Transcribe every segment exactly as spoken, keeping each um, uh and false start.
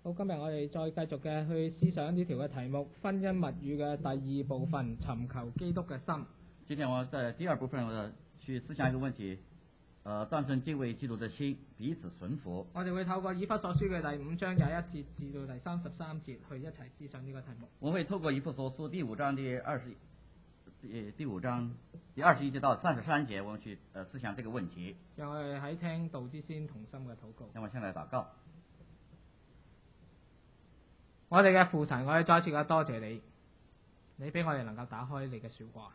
好，今日我哋再繼續嘅去思想呢條嘅題目，婚姻物語嘅第二部分，尋求基督嘅心。 今天我在第二部分，我去思想一個問題，呃，單純敬畏基督的心，彼此順服。 我哋會透過以弗所書嘅第五章廿一節至到第三十三節，去一齊思想呢個題目。 我會透過以弗所書第五章第二十，第第五章第二十一節到三十三節，我們去呃思想這個問題。 讓我哋喺聽道之先同心嘅禱告。 讓我先來禱告。 我哋嘅父神，我哋再次嘅多謝你，你俾我哋能夠打開你嘅說話。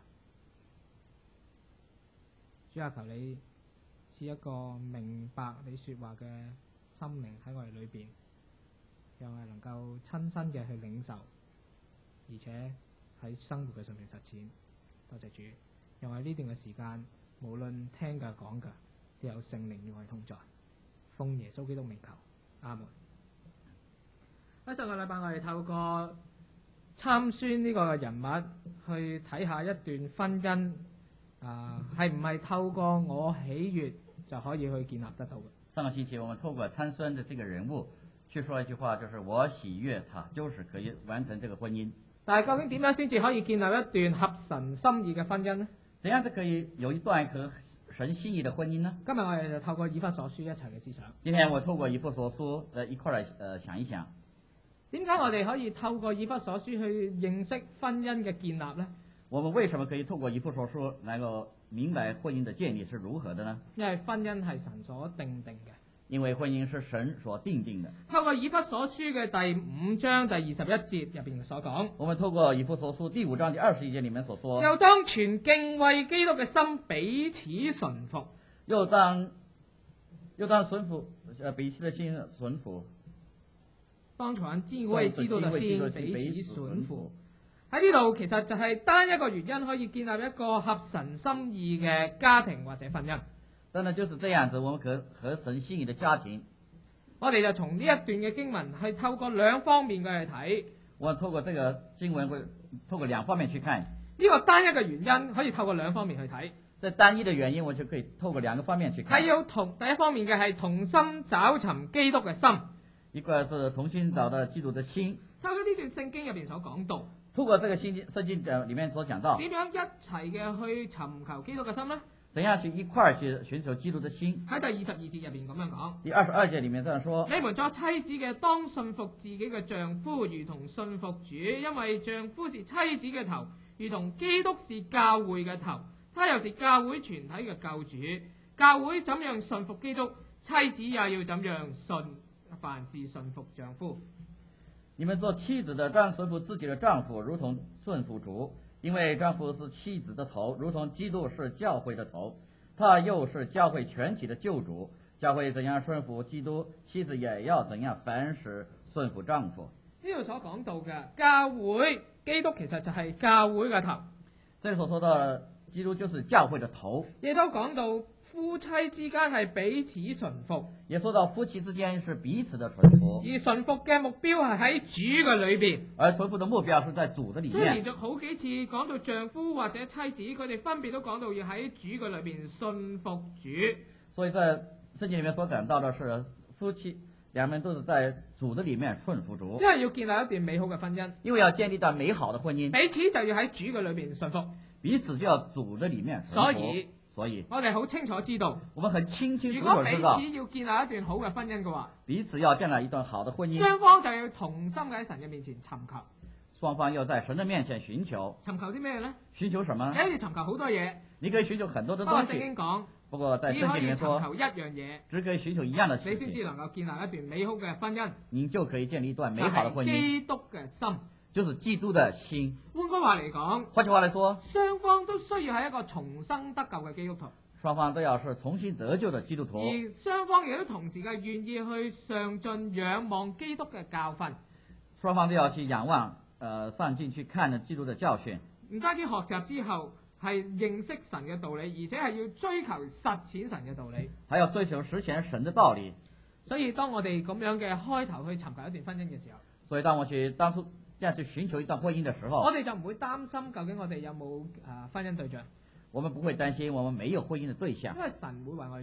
主啊，求你賜一個明白你說話嘅心靈喺我哋裏邊，讓我哋能夠親身嘅去領受，而且喺生活嘅上面實踐。多謝主，讓我哋呢段嘅時間，無論聽嘅講嘅，都有聖靈與我哋同在。奉耶穌基督名求，阿門。喺上個禮拜我哋透過參孫呢個人物去睇下一段婚姻，啊係唔係透過我喜悅就可以去建立得到嘅？ 上個星期我們透過參孫的這個人物去說一句話，就是我喜悅他，就是可以完成這個婚姻。 但係究竟點樣先至可以建立一段合神心意嘅婚姻呢？ 怎樣就可以有一段合神心意的婚姻呢？ 今日我哋就透過以弗所書一齊嘅思想。 今天我透過以弗所書呃一塊來呃想一想。 點解我哋可以透過以弗所書去認識婚姻嘅建立呢？ 我們為什麼可以透過以弗所書能夠明白婚姻的建立是如何的呢？ 因為婚姻係神所定定嘅。 因為婚姻是神所定定的。 透過以弗所書嘅第五章第二十一節入邊所講， 我們透過以弗所書第五章第二十一節裏面所說， 又當存敬畏基督嘅心彼此順服， 又當又當順服，呃彼此的心順服。 當存敬畏基督嘅心彼此順服。喺呢度其實就係單一個原因可以建立一個合神心意嘅家庭或者婚姻。 當然就是這樣子，我們可合神心意的家庭。 我哋就從呢一段嘅經文係透過兩方面嘅去睇。 我透過這個經文會透過兩方面去看。 呢個單一嘅原因可以透過兩方面去睇。 這單一的原因我就可以透過兩個方面去看。 係要同第一方面嘅係同心找尋基督嘅心。 一個是同心找到基督的心。 透過呢段聖經入邊所講到， 透過這個聖經聖經嘅裏面所講到， 點樣一齊嘅去尋求基督嘅心呢？ 怎樣去一塊去尋求基督的心？ 喺第二十二節入邊咁樣講。 第二十二節裏面這樣說： 你們作妻子嘅，當信服自己嘅丈夫，如同信服主，因為丈夫是妻子嘅頭，如同基督是教會嘅頭，他又是教會全體嘅救主。教會怎樣信服基督，妻子也要怎樣信，凡事信服丈夫。 你們做妻子的，當順服自己的丈夫，如同順服主。因為丈夫是妻子的頭，如同基督是教會的頭，他又是教會全體的救主。教會怎樣順服基督，妻子也要怎樣凡事順服丈夫。 呢度所講到嘅教會，基督其實就係教會嘅頭。 這裏所說的基督就是教會的頭。 亦都講到夫妻之間係彼此順服， 也說到夫妻之間是彼此的順服， 而順服嘅目標係喺主嘅裏邊， 而順服的目標是在主的裏面。 所以連續好幾次講到丈夫或者妻子，佢哋分別都講到要喺主嘅裏邊順服主。 所以在聖經裏面所講到的是夫妻兩人都是在主的裏面順服主， 因為要建立一段美好嘅婚姻， 因為要建立一段美好的婚姻， 彼此就要喺主嘅裏邊順服， 彼此就要主的裏面順服。 所以所以我哋好清楚知道， 我們很清清楚如果彼楚知道， 此要建立一段好嘅婚姻嘅話， 彼此要建立一段好的婚姻， 雙方就要同心喺神嘅面前尋求。 雙方要在神的面前尋求。 尋求啲咩呢？ 尋求什麼呢？ 你可以尋求好多嘢， 你可以尋求很多的不過東西。 聖經講， 不過在聖經裏面說， 只可以尋求一樣嘢， 只可以尋求一樣的你事情， 先至能夠建立一段美好嘅婚姻。 你就可以建立一段美好的婚姻。 基督嘅心， 就是基督的心。 換句話嚟講， 換句話來說， 雙方都需要係一個重生得救嘅基督徒。 雙方都要是重新得救的基督徒， 而雙方亦都同時嘅願意去上進仰望基督嘅教訓。 雙方都要去仰望，呃，上進去看基督的教訓。 唔單止學習之後係認識神嘅道理，而且係要追求實踐神嘅道理， 還要追求實踐神的道理。 所以當我哋咁樣嘅開頭去尋求一段婚姻嘅時候， 所以當我去當初這樣去尋求一段婚姻的時候， 我哋就唔會擔心究竟我哋有冇誒婚姻對象。 我們不會擔心我們沒有婚姻的對象， 因為神會為我哋預備，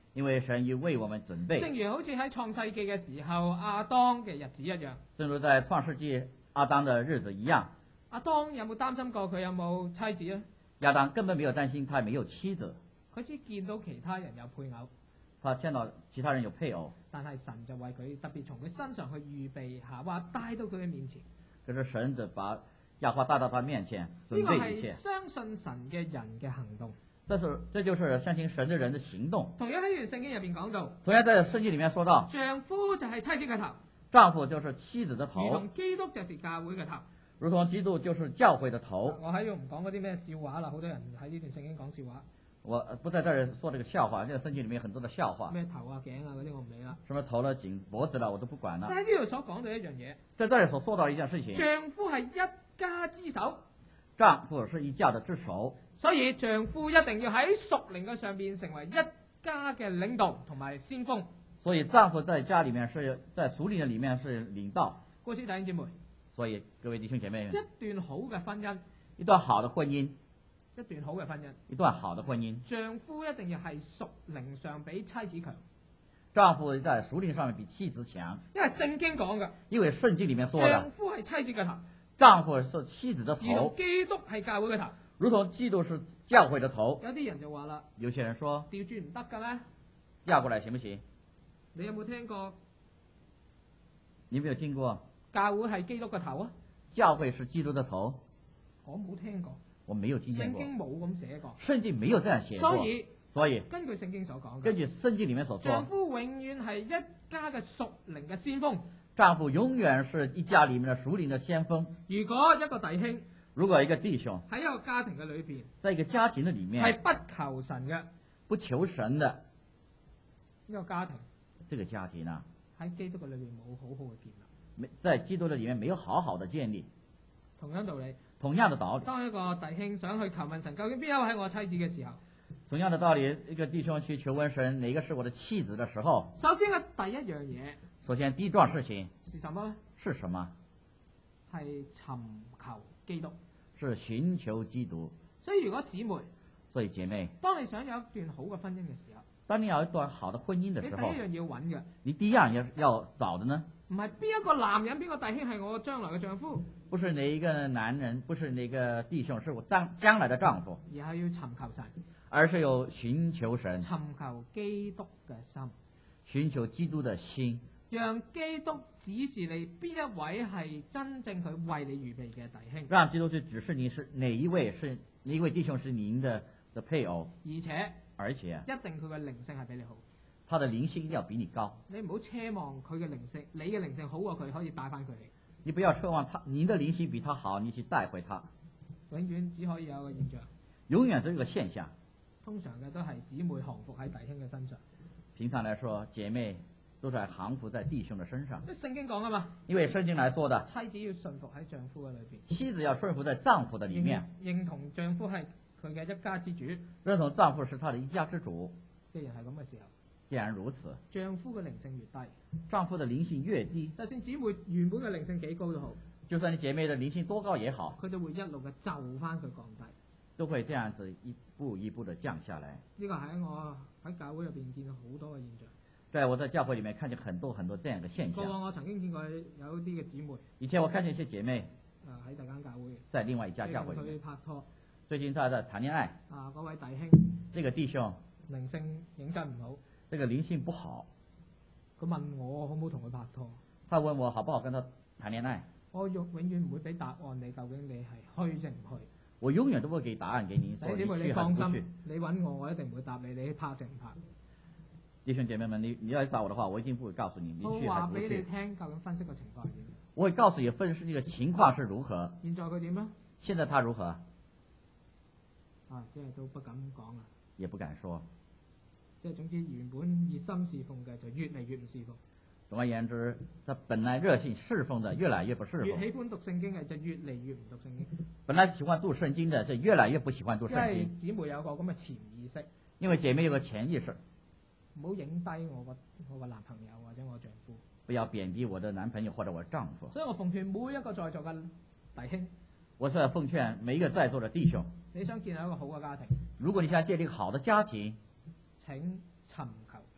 因為神已為我們準備。 正如好似喺創世記嘅時候亞當嘅日子一樣。 正如在創世紀亞當的日子一樣。 亞當有冇擔心過佢有冇妻子啊？ 亞當根本沒有擔心他沒有妻子， 佢只見到其他人有配偶， 他見到其他人有配偶， 但係神就為佢特別從佢身上去預備夏娃帶到佢嘅面前。 可是神就把亞華帶到他面前，準呢個備一切。 係相信神嘅人嘅行動。 這是這就是相信神的人的行動。 同樣喺段聖經入邊講到， 同樣在聖經裡面說到， 丈夫就係妻子嘅頭， 丈夫就是妻子的頭， 如同基督就是教會嘅頭。 如同基督就是教會的頭。 我喺度唔講嗰啲咩笑話啦，好多人喺呢段聖經講笑話。 我不在這兒說這個笑話，這個聖經裡面有很多的笑話。 咩頭啊頸啊嗰啲我唔理啦。 什麼頭了頸脖子了我都不管了。 但喺呢度所講到一樣嘢， 在這裡所說到一件事情， 丈夫係一家之首， 丈夫是一家的之首， 所以丈夫一定要喺屬靈嘅上邊成為一家嘅領導同埋先鋒。 所以丈夫在家裡面是在屬靈的裡面是領導。 故此弟兄姊妹， 所以各位弟兄姐妹， 一段好嘅婚姻， 一段好的婚姻， 一段好嘅婚姻， 一段好的婚姻， 丈夫一定要係屬靈上比妻子強。 丈夫在屬靈上面比妻子強， 因為聖經講嘅， 因為聖經裡面說丈的， 夫係妻子嘅頭， 丈夫是妻子的如同頭， 基督係教會嘅頭。 如同基督是教會的頭。 有啲人就話啦， 有些人說調轉唔得嘅咩？ 調過來行不行？ 你有冇聽過你有沒有聽過教會係基督嘅頭啊？ 教會是基督的頭？ 我冇聽過， 我沒有聽見過， 聖經冇咁寫過。 聖經沒有這樣寫過。 所以所以根據聖經所講嘅， 根據聖經裡面所丈說， 夫永遠係一家嘅屬靈嘅先鋒。 丈夫永遠是一家裡面的屬靈的先鋒。 如果一個弟兄如果一個弟兄喺一個家庭嘅裏邊在一個家庭的裡面係不求神嘅， 不求神的呢個家庭這個家庭啊， 喺基督嘅裏邊冇好好嘅建立。 沒在基督的裡面沒有好好的建立。 同樣道理， 同樣的道理， 當一個弟兄想去求問神究竟邊一位係我妻子嘅時候， 同樣的道理，一個弟兄去求問神哪個是我的妻子的時候， 首先嘅第一樣嘢首先第一樁事情是什麼呢？ 是什麼？ 係尋求基督。 是尋求基督。 所以如果姊妹， 所以姐妹， 當你想有一段好嘅婚姻嘅時候， 當你有一段好的婚姻的時候， 你第一樣要揾嘅， 你第一樣要要找的呢， 唔係邊一個男人邊個弟兄係我將來嘅丈夫， 不是哪一個男人，不是哪個弟兄是我將將來的丈夫， 而係要尋求神， 而是有尋求神， 尋求基督嘅心， 尋求基督的心， 讓基督指示你邊一位係真正佢為你預備嘅弟兄， 讓基督去指示你是哪一位是哪一位弟兄是您的的配偶， 而且而且一定佢嘅靈性係比你好。 他的靈性一定要比你高， 你唔好奢望佢嘅靈性，你嘅靈性好過佢可以帶翻佢嚟， 你不要奢望他您的靈性比他好，你去帶回他， 永遠只可以有一個現象， 永遠這個現象。 通常嘅都係姊妹降服喺弟兄嘅身上。 平常來說，姐妹都在降服在弟兄的身上， 即係聖經講啊嘛， 因為聖經來說的， 妻子要順服喺丈夫嘅裏邊， 妻子要順服在丈夫的裡面， 認認同丈夫係佢嘅一家之主。 認同丈夫是他的一家之主。 既然係咁嘅時候， 既然如此， 丈夫嘅靈性越低， 丈夫的靈性越低， 就算姊妹原本嘅靈性幾高都好， 就算你姐妹的靈性多高也好， 佢都會一路嘅就翻佢降低。 都會這樣子一步一步的降下來。 呢個喺我喺教會入邊見到好多嘅現象。 在我在教會裡面看見很多很多這樣的現過往象。 我曾經見過有啲嘅姊妹， 以前我看見一些姐妹啊喺第間教會， 在另外一家教會裡佢面， 拍拖， 最近他在談戀愛， 啊嗰位弟兄這個弟兄靈性認真唔好， 這個靈性不好， 佢問我好唔好同佢拍拖， 他問我好不好跟他談戀愛， 我永永遠唔會俾答案你，究竟你係去定唔去？ 我永遠都不會給答案給你，說你弟兄姊妹你去還放是不去心。，你揾我我一定唔會答你，你拍定唔拍？ 弟兄姐妹們，你你要找我的話，我一定不會告訴你你我去還是不話俾你去。 聽，究竟分析個情況係點？ 我會告訴你分析這個情況是如何。 現在佢點啊？ 現在他如何， 啊，即係都不敢講啊！ 也不敢說。 即係總之，原本熱心侍奉嘅就越嚟越唔侍奉， 總而言之，他本來熱心侍奉的，越來越不侍奉； 越喜歡讀聖經嘅就越嚟越唔讀聖經。 本來喜歡讀聖經的，就越來越不喜歡讀因聖經。 為姊妹有個咁嘅潛意識， 因為姐妹有個潛意識， 唔好影低我個我個男朋友或者我丈夫。 不要貶低我的男朋友或者我丈夫。 所以我奉勸每一個在座嘅弟兄， 我是奉勸每一個在座的弟兄， 你想建立一個好嘅家庭， 如果你想建立一個好的家庭， 請尋求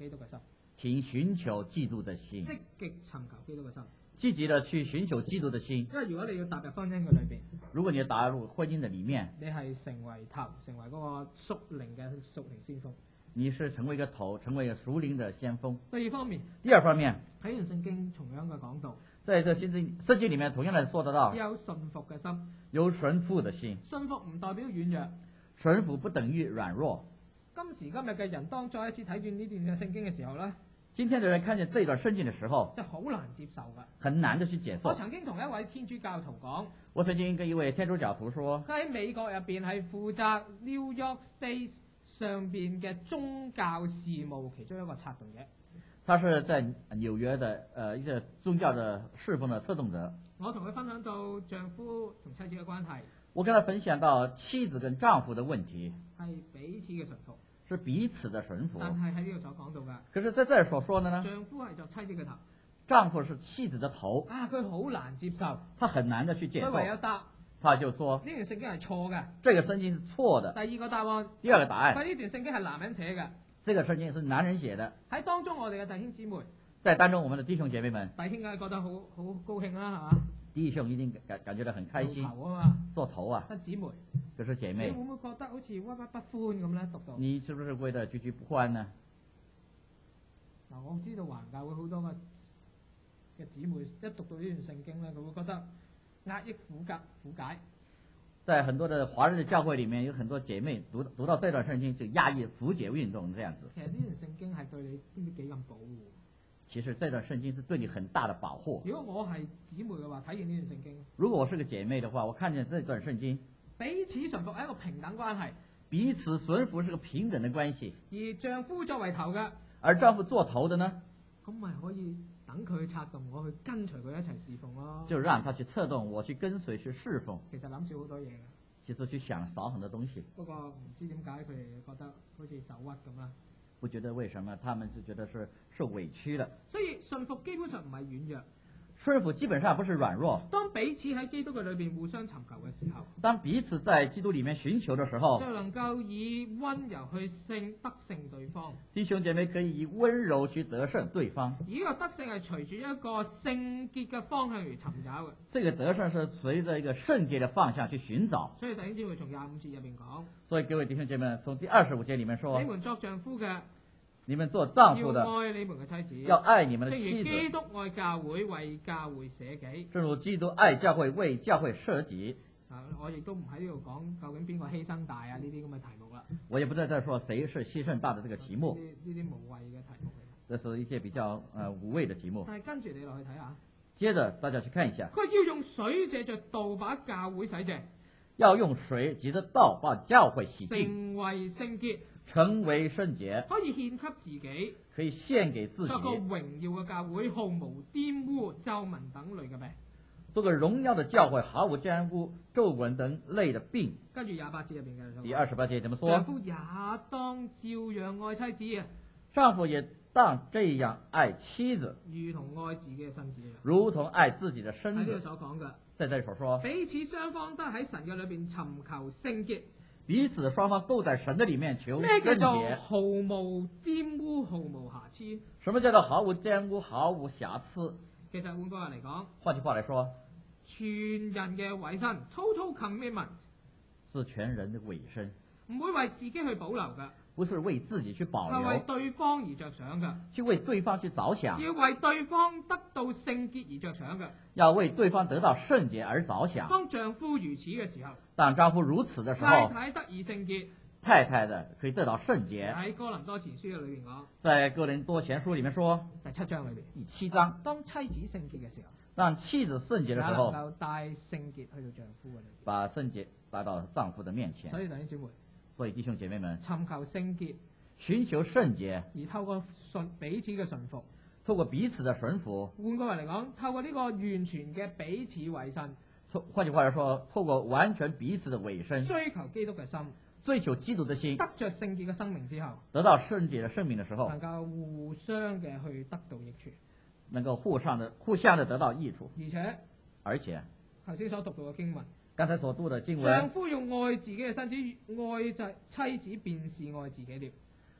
基督嘅心， 請尋求基督的心， 積極尋求基督嘅心。 積極的去尋求基督的心。 因為如果你要踏入婚姻嘅裏邊， 如果你要打入婚姻的裡面， 你係成為頭，成為嗰個屬靈嘅屬靈先鋒。 你是成為一個頭，成為一個屬靈的先鋒。 第二方面， 第二方面， 睇完聖經同樣嘅講道， 在這聖經聖經裡面同樣的說得到， 有順服嘅心。 有順服的心。 順服唔代表軟弱， 順服不等於軟弱。 今時今日嘅人，當再一次睇完呢段嘅聖經嘅時候咧， 今天的人看見這段聖經的時候， 就好難接受噶。 很難的去接受。 我曾經同一位天主教徒講， 我曾經跟一位天主教徒說， 佢喺美國入邊係負責 New York State 上邊嘅宗教事務其中一個策動者。 他是在紐約的呃一個宗教的侍奉的策動者。 我同佢分享到丈夫同妻子嘅關係， 我跟他分享到妻子跟丈夫的問題係彼此嘅順服， 是彼此的順服。 但係喺呢度所講到嘅， 可是在這兒所說的呢， 丈夫係作妻子嘅頭， 丈夫是妻子的頭， 啊，佢好難接受， 他很難的去接受。 佢唯有答他就說呢段聖經係錯嘅。 這個聖經是錯的。 第二個答案， 第二個答案， 佢呢段聖經係男人寫嘅。 這個聖經是男人寫的。 喺當中我哋嘅弟兄姊妹， 在當中我們的弟兄姐妹們， 弟兄梗係覺得好好高興啦，係嘛？ 弟兄一定感感覺到很開心， 頭啊嘛， 做頭啊， 得姊妹， 可是姐妹， 你會唔會覺得好似鬱鬱不歡咁咧？讀到你是不是覺得惴惴不歡呢？ 嗱，我知道華人教會好多嘅嘅姊妹一讀到呢段聖經咧，佢會覺得壓抑苦格苦解。 在很多的華人的教會裡面，有很多姐妹讀讀到這段聖經就壓抑苦解運動這樣子。 其實呢段聖經係對你知唔知幾咁保護？ 其實這段聖經是對你很大的保護。 如果我係姊妹嘅話，睇完呢段聖經， 如果我是個姐妹的話，我看見這段聖經， 彼此順服係一個平等關係， 彼此順服是個平等的關係。 而丈夫作為頭嘅， 而丈夫做頭的呢， 咁咪可以等佢策動我去跟隨佢一齊侍奉咯。 就讓他去策動我去跟隨去侍奉。 其實諗少好多嘢嘅。 其實去想少很多東西。 不過唔知點解佢哋覺得好似受屈咁啦。 不覺得為什麼他們就覺得是受委屈了。 所以順服基本上唔係軟弱， 順服基本上不是軟弱。 當彼此喺基督嘅裏邊互相尋求嘅時候， 當彼此在基督裏面尋求的時候， 就能夠以溫柔去勝得勝對方。 弟兄姐妹可以以溫柔去得勝對方。 而呢個得勝係隨住一個聖潔嘅方向嚟尋找嘅。 這個得勝是隨着一個聖潔的方向去尋找。 所以弟兄姊妹從廿五節入邊講， 所以各位弟兄姐妹，從第二十五節裏面說， 你們作丈夫嘅， 你們做丈夫的要愛你們嘅妻子， 要愛你們的正妻子， 如基督愛教會，為教會捨己。 正如基督愛教會，為教會捨己。 啊，我亦都唔喺呢度講究竟邊個犧牲大啊呢啲咁嘅題目啦。 我也不再再說誰是犧牲大的這個題目， 呢啲無謂嘅題目嚟。 這是一些比較呃無謂的題目。 但係跟住你落去睇下， 接着大家去看一下， 佢要用水借着道把教會洗淨， 要用水藉着道把教會洗淨， 成為聖潔， 成為聖潔， 可以獻給自己， 可以獻給自己， 作個榮耀嘅教會，毫無玷污、皺紋等類嘅病。 做個榮耀的教會，毫無玷污、皺紋等類的病。 跟住廿八節入邊嘅， 第二十八節怎麼說？ 丈夫也當照樣愛妻子啊， 丈夫也當這樣愛妻子， 如同愛自己嘅身子一樣， 如同愛自己的身喺呢度子。 所講嘅， 在這裡所說， 彼此雙方都喺神嘅裏邊尋求聖潔。 彼此雙方都在神的裡面求咩叫聖做潔。 毫無玷污、毫無瑕疵？ 什麼叫做毫無玷污、毫無瑕疵？ 其實換句話嚟講， 換句話來說， 全人嘅委身 （total commitment） 是全人的委身， 唔會為自己去保留嘅， 不是為自己去保係為留， 對方而着想嘅， 去為對方去着想， 要為對方得到聖潔而着想嘅。 要為對方得到聖潔而着想。 當丈夫如此嘅時候， 當丈夫如此的時太候， 太得以聖潔。 太太的可以得到聖潔。 喺哥林多前書嘅裏邊講， 在哥林多前書裡面說， 第七章裏邊， 第七章， 當妻子聖潔嘅時候， 當妻子聖潔也能的時候， 夠帶聖潔去到丈夫嘅裏邊。 把聖潔帶到丈夫的面前。 所以弟兄姊妹， 所以弟兄姐妹們， 尋求聖潔， 尋求聖潔， 而透過順彼此嘅順服。 透過彼此的順服， 換句話嚟講，透過呢個完全嘅彼此委身， 換句話來說，透過完全彼此的委身， 追求基督嘅心， 追求基督的心， 得着聖潔嘅生命之後， 得到聖潔的生命的時候， 能夠互相嘅去得到益處， 能夠互相的互相的得到益處。 而且而且頭先所讀到嘅經文， 剛才所讀的經丈文， 夫要愛自己嘅身子，愛就妻子便是愛自己了。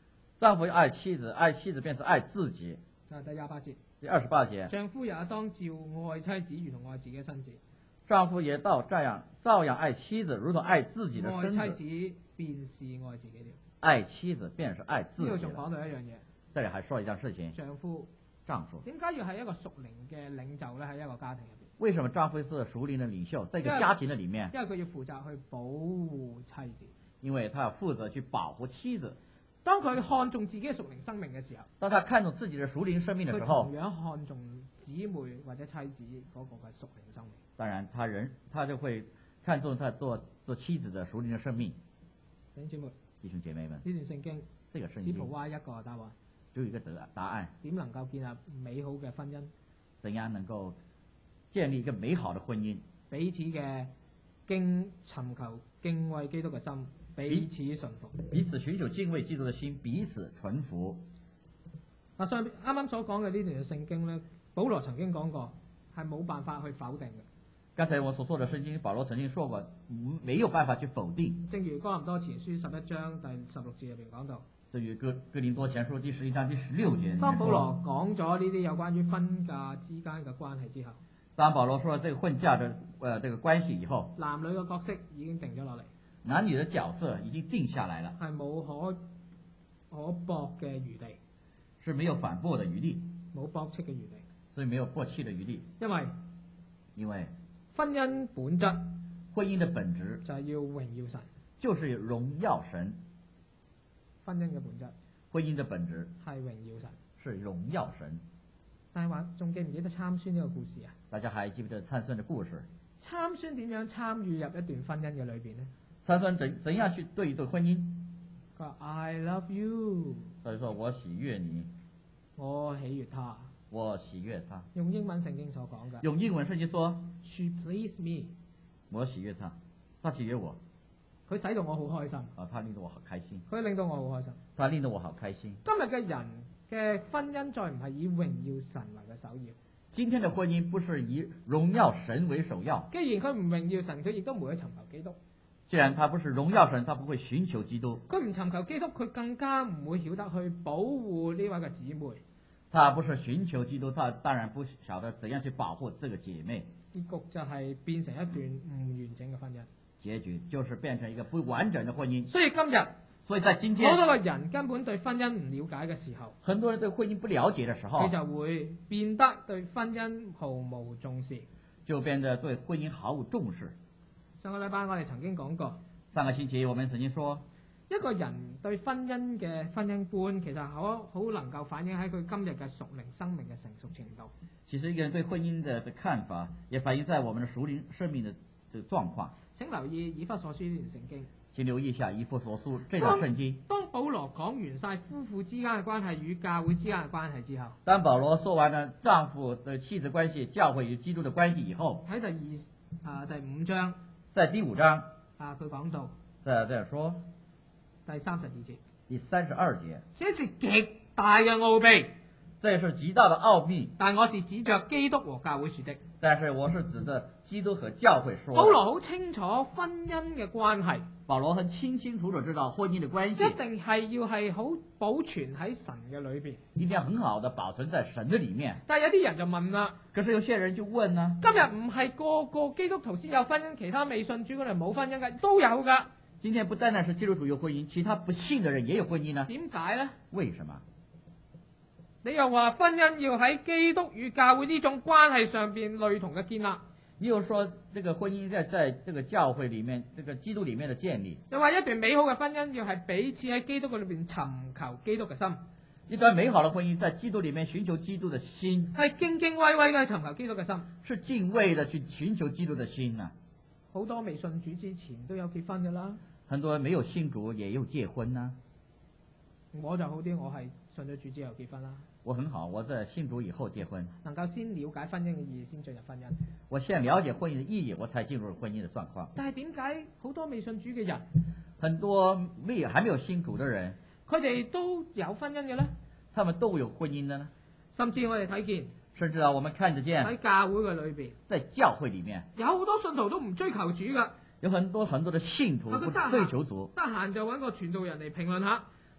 丈夫要愛妻子，愛妻子便是愛自己。 啊，第廿八節， 第二十八節， 丈夫也當照愛妻子，如同愛自己嘅身子。 丈夫也到這樣照樣愛妻子，如同愛自己的身子。 愛妻子便是愛自己了。 愛妻子便是愛自呢度己了。 仲講到一樣嘢， 這裡還說一件事情， 丈夫丈夫點解要係一個屬靈嘅領袖咧？喺一個家庭入邊， 為什麼丈夫是屬靈的領袖，在一個家庭的裡面？ 因為佢要負責去保護妻子。 因為他要負責去保護妻子。 當佢看重自己嘅屬靈生命嘅時候， 當他看重自己的屬靈生命的時佢候， 同樣看重姊妹或者妻子嗰個嘅屬靈生命。 當然他人他就會看重他做做妻子的屬靈的生命。 弟兄姊妹， 弟兄姐妹們， 呢段聖經這個聖只經 provide 一個答案， 只有一個答答案， 點能夠建立美好嘅婚姻？ 怎樣能夠建立一個美好的婚姻？ 彼此嘅敬尋求敬畏基督嘅心，彼此順服， 彼此尋求敬畏基督的心，彼此順服。 嗱，上啱啱所講嘅呢段嘅聖經咧，保羅曾經講過係冇辦法去否定嘅。 剛才我所說的聖經，保羅曾經說過，嗯沒有辦法去否定。 正如哥林多前書十一章第十六節入邊講到， 正如哥哥林多前書第十一章第十六節。 當保羅講咗呢啲有關於婚嫁之間嘅關係之後， 當保羅說了這個婚嫁的呃這個關係以後， 男女嘅角色已經定咗落嚟， 男女的角色已經定下來了， 係冇可可駁嘅餘地， 是沒有反駁的餘地， 冇駁斥嘅餘地， 所以沒有駁斥的餘地。 因為因為婚姻本質婚姻的本質就係要榮耀神， 就是榮耀神。 婚姻嘅本質婚姻的本質係榮耀神， 是榮耀神。 但係話仲記唔記得參孫呢個故事啊？ 大家還記不記得參孫的故事？ 參孫點樣參與入一段婚姻嘅裏邊呢？ 參孫怎怎樣去對一對婚姻？ 佢話 I love you， 所以說我喜悅你， 我喜悅他。 我喜悅他。 用英文聖經所講嘅， 用英文聖經說 She pleased me， 我喜悅他，他喜悅我。 佢使到我好開心， 啊，他令到我好開心。 佢令到我好開心。 他令到我好開心。 今日嘅人嘅婚姻再唔係以榮耀神為嘅首要。 今天的婚姻不是以榮耀神為首要。 既然佢唔榮耀神，佢亦都唔會去尋求基督。 既然他不是榮耀神，他不會尋求基督。 佢唔尋求基督，佢更加唔會曉得去保護呢位嘅姊妹。 他不是尋求基督，他當然不曉得怎樣去保護這個姐妹。 結局就係變成一段唔完整嘅婚姻。 結局就是變成一個不完整的婚姻。 所以今日， 所以在今天， 好多個人根本對婚姻唔了解嘅時候， 很多人對婚姻不了解的時候， 佢就會變得對婚姻毫無重視， 就變得對婚姻毫無重視。 上個禮拜我哋曾經講過， 上個星期我們曾經說， 一個人對婚姻嘅婚姻觀，其實好好能夠反映喺佢今日嘅屬靈生命嘅成熟程度。 其實一個人對婚姻的的看法，也反映在我們的屬靈生命的這個狀況。 請留意以弗所書呢段聖經。 請留意一下以弗所書這段聖經。 當保羅講完晒夫婦之間嘅關係與教會之間嘅關係之後， 當保羅說完了丈夫的妻子關係、教會與基督的關係以後， 喺第二啊、呃、第五章， 在第五章啊佢講到再再說第三十二節， 第三十二節， 這是極大嘅奧秘， 這是極大的奧秘， 但我是指着基督和教會說的。 但是我是指着基督和教會說的。 保羅好清楚婚姻嘅關係， 保羅很清清楚楚知道婚姻的關係， 一定係要係好保存喺神嘅裏邊， 一定要很好的保存在神的裏面。 但係有啲人就問啦， 可是有些人就問呢， 今日唔係個個基督徒先有婚姻，其他未信主嗰啲冇婚姻嘅都有噶。 今天不單單是基督徒有婚姻，其他不信的人也有婚姻呢？ 點解呢？ 為什麼？ 你又話婚姻要喺基督與教會呢種關係上邊類同嘅建立， 你又說這個婚姻在在這個教會裏面，這個基督裏面的建立。 又話一段美好嘅婚姻要係彼此喺基督嘅裏邊尋求基督嘅心， 一段美好的婚姻在基督裏面尋求基督的心， 係敬敬畏畏嘅尋求基督嘅心， 是敬畏的去尋求基督的心啊。 好多未信主之前都有結婚噶啦， 很多沒有信主也有結婚呢。 我就好啲，我係信咗主之後結婚啦。 我很好，我在信主以後結婚， 能夠先了解婚姻嘅意義，先進入婚姻。 我先了解婚姻的意義，我才進入婚姻的狀況。 但係點解好多未信主嘅人， 很多未還沒有信主的人， 佢哋都有婚姻嘅呢？ 他們都有婚姻的呢？ 甚至我哋睇見， 甚至啊，我們看得見喺教會嘅裏邊， 在教會裡面有好多信徒都唔追求主噶， 有很多很多的信徒不追求主， 得閒就揾個傳道人嚟評論下。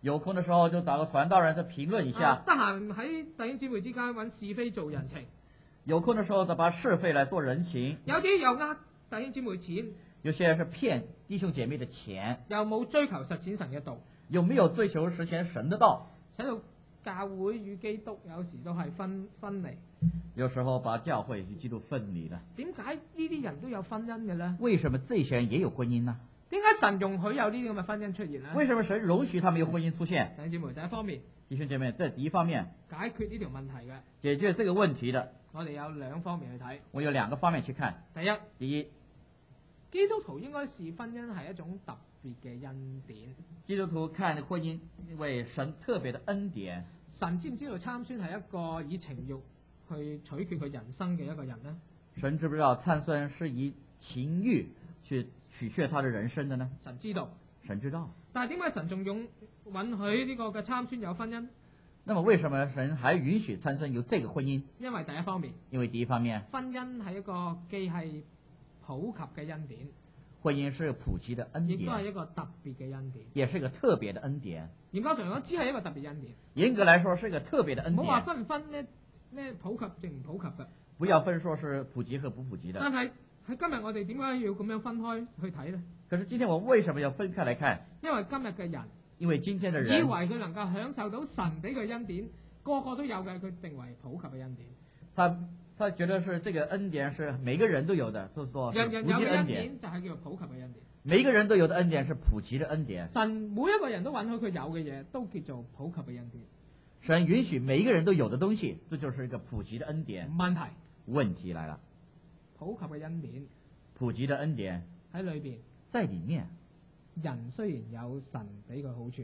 有空的時候就找個傳道人再評論一下。 啊得閒喺弟兄姊妹之間揾是非做人情。 有空的時候再把是非來做人情。 有啲又呃弟兄姊妹錢， 有些人是騙弟兄姐妹的錢， 又冇追求實踐神嘅道， 有沒有追求實踐神的道？ 使到教會與基督有時都係分分離。 有時候把教會與基督分離了。 點解呢啲人都有婚姻嘅呢？ 為什麼這些人也有婚姻呢？ 點解神容許有呢啲咁嘅婚姻出現呢？ 為什麼神容許他們有婚姻出現？ 弟兄姊妹，第一方面， 弟兄姐妹，這第一方面解決呢條問題嘅， 解決這個問題的， 我哋有兩方面去睇。 我有兩個方面去看。 第一， 第一， 基督徒應該視婚姻係一種特別嘅恩典。 基督徒看婚姻為神特別的恩典。 神知唔知道參孫係一個以情慾去取決佢人生嘅一個人呢？ 神知不知道參孫是以情慾去取決他的人生的呢？ 神知道。 神知道。 但係點解神仲允允許呢個嘅參孫有婚姻？ 那麼為什麼神還允許參孫有這個婚姻？ 因為第一方面， 因為第一方面， 婚姻係一個既係普及嘅恩典， 婚姻是普及的恩典， 亦都係一個特別嘅恩典， 也是一個特別的恩典。 嚴格上嚟講，只係一個特別恩典。 嚴格來說，是一個特別的恩典。 唔好話分唔分咩咩普及定唔普及嘅。 不要分說是普及和不普及的。 但係喺今日我哋點解要咁樣分開去睇呢？ 可是今天我為什麼要分開來看？ 因為今日嘅人， 因為今天的人以為佢能夠享受到神俾佢恩典，個個都有嘅，佢定為普及嘅恩典。 他他覺得是這個恩典是每個人都有的，就是說人人有嘅普及恩典。 恩典就係叫做普及嘅恩典。 每一個人都有的恩典是普及的恩典。 神每一個人都允許佢有嘅嘢，都叫做普及嘅恩典。 神允許每一個人都有的東西，這就是一個普及的恩典。 問題， 問題來了， 普及嘅恩典， 普及的恩典喺裏邊， 在裡面。 人雖然有神俾佢好處，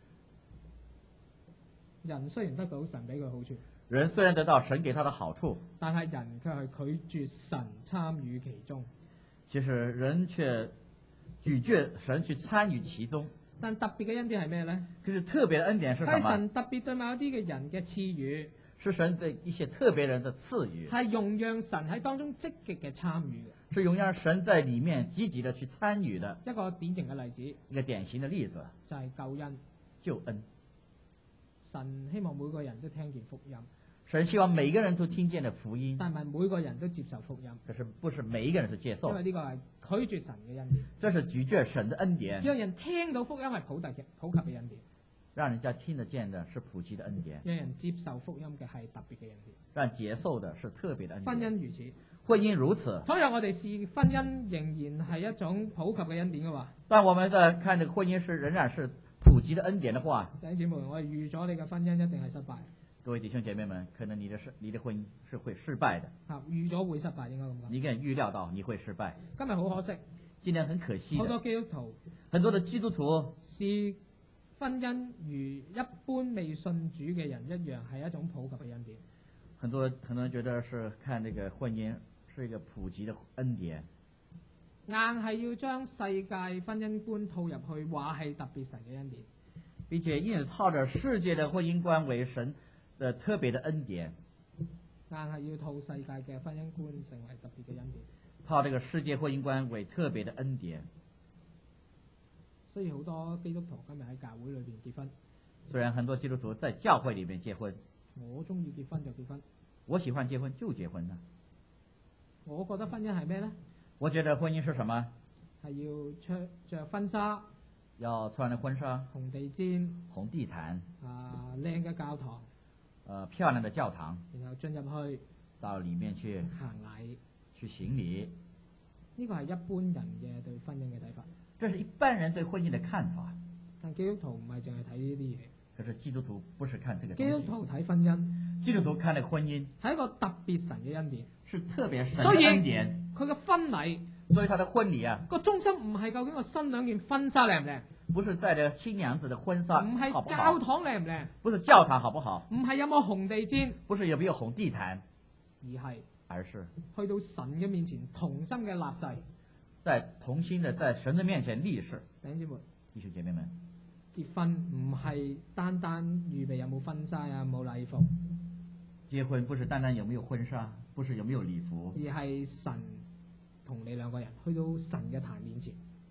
人雖然得到神俾佢好處， 人雖然得到神給他的好處， 但係人卻係拒絕神參與其中。 其實人卻拒絕神去參與其中。 但特別嘅恩典係咩呢？ 可是特別的恩典是什麼？ 係神特別對某啲嘅人嘅賜予， 是神對一些特別人的賜予， 係容讓神喺當中積極嘅參與嘅。 是容讓神在裡面積極的去參與的一個典型嘅例子， 一個典型的例子， 就係救恩。 救恩。 神希望每個人都聽見福音， 神希望每個人都聽見了福音， 但係每個人都接受福音。 可是不是每一個人都接受， 因為呢個係拒絕神嘅恩典。 這是拒絕神的恩典。 讓人聽到福音係普特嘅普及嘅恩典， 讓人家聽得見的是普及的恩典， 讓人接受福音嘅係特別嘅恩典。 讓接受的是特別的恩典。 婚姻如此， 婚姻如此。 所以我哋視婚姻仍然係一種普及嘅恩典嘅話， 但我們在看這個婚姻是仍然是普及的恩典的話， 弟兄姊妹，我哋預咗你嘅婚姻一定係失敗。 各位弟兄姐妹們，可能你的是你的婚姻是會失敗的。 啊，預咗會失敗，應該咁講。 你敢預料到你會失敗？ 今日好可惜， 今天很可惜好多的， 基督徒很多的基督徒視婚姻如一般未信主嘅人一樣，係一種普及嘅恩典。 很多很多人覺得是看這個婚姻是一個普及的恩典， 硬係要將世界婚姻觀套入去，話係特別神嘅恩典， 並且硬是套着世界的婚姻觀為神的特別的恩典， 硬係要套世界嘅婚姻觀成為特別嘅恩典。 套這個世界婚姻觀為特別的恩典。 所以好多基督徒今日喺教會裏邊結婚， 雖然很多基督徒在教會裡面結婚， 我中意結婚就結婚， 我喜歡結婚就結婚啦。 我覺得婚姻係咩呢？ 我覺得婚姻是什麼？ 係要着着婚紗、 要穿着婚紗、 紅地氈、 紅地毯、 啊靚嘅教堂， 呃漂亮的教堂， 然後進入去到裡面去行禮。 去行禮。 呢個係一般人嘅對婚姻嘅睇法。 這是一般人對婚姻的看法。 但基督徒唔係淨係睇呢啲嘢。 可是基督徒不是看這個東西。 基督徒睇婚姻， 基督徒看的婚姻係一個特別神嘅恩典， 是特別神所以的恩典。 佢嘅婚禮所以他的婚禮啊， 個中心唔係究竟個新娘件婚紗靚唔靚， 不是在這新娘子的婚紗唔係好不好， 教堂靚唔靚， 不是教堂好不好， 唔係有冇紅地氈， 不是有沒有紅地毯， 而係而是去到神嘅面前同心嘅立誓。 在同心的在神的面前立誓。 弟兄姊妹， 弟兄姐妹們， 結婚唔係單單預備有冇婚紗啊，冇禮服， 結婚不是單單有沒有婚紗，不是有沒有禮服， 而係神同你兩個人去到神嘅壇面前，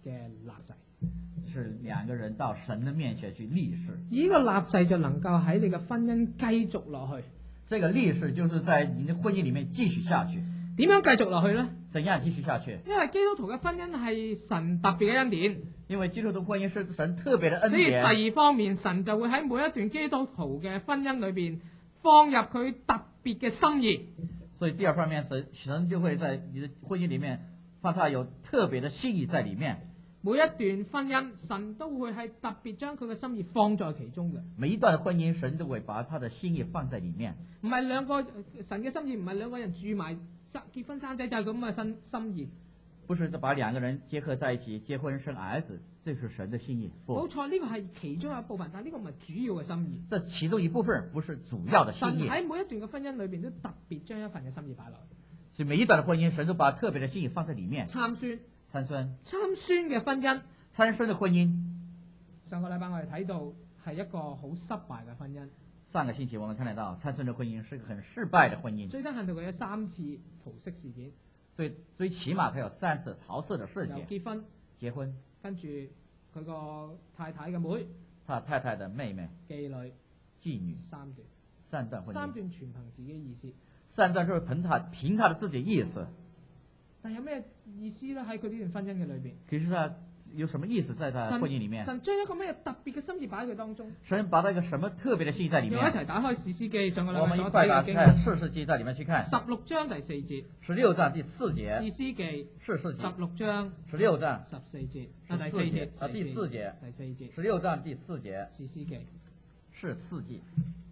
嘅立誓。 是兩個人到神的面前去立誓。 呢個立誓就能夠喺你嘅婚姻繼續落去。 這個立誓就是在你的婚姻裡面繼續下去。 點樣繼續落去呢？ 怎樣繼續下去？ 因為基督徒嘅婚姻係神特別嘅恩典， 因為基督徒婚姻是神特別的恩所以第典。 二方面，神就會喺每一段基督徒嘅婚姻裏邊放入佢特別嘅心意。 所以第二方面，神神就會在你的婚姻裡面放他有特別的心意在裡面。 每一段婚姻，神都會係特別將佢嘅心意放在其中嘅。 每一段婚姻，神都會把他的心意放在裡面。 唔係兩個神嘅心意，唔係兩個人住埋生結婚生仔就係咁嘅心心意。 不是把兩個人結合在一起，結婚生兒子，這是神的心意。 冇錯，呢個係其中一部分，但係呢個唔係主要嘅心意。 這其中一部分，不是主要的心意。 神喺每一段嘅婚姻裏邊都特別將一份嘅心意擺落去。 所以每一段的婚姻，神都把特別的心意放在裡面。 參孫， 參孫， 參孫嘅婚姻， 參孫的婚姻。 上個禮拜我哋睇到係一個好失敗嘅婚姻。 上個星期我們看得到參孫的婚姻是一個很失敗的婚姻。 最得恨到佢有三次桃色事件。 最最起碼他有三次桃色的事件。 由結婚， 結婚， 跟住佢個太太嘅妹， 他太太的妹妹， 妓女， 妓女， 三段， 三段婚姻。 三段全憑自己意思。 三段是憑他憑他的自己意思。 但有咩意思咧？喺佢呢段婚姻嘅裏邊， 其實他有什麼意思在他婚姻裡面？ 神將一個咩特別嘅心意擺喺佢當中。 神把那個什麼特別的心意在裡面？ 我一齊打開士師記，上個禮我拜所們一塊打睇嘅經文。 開士師記，在裡面去看。 十六章第四節。 十六章第四節。 士師記。 士師記。 十六章。 十六章。 十四節。 啊，第四節。啊，第四節。 第四節。 十六章第四節。 士師記。 士師記。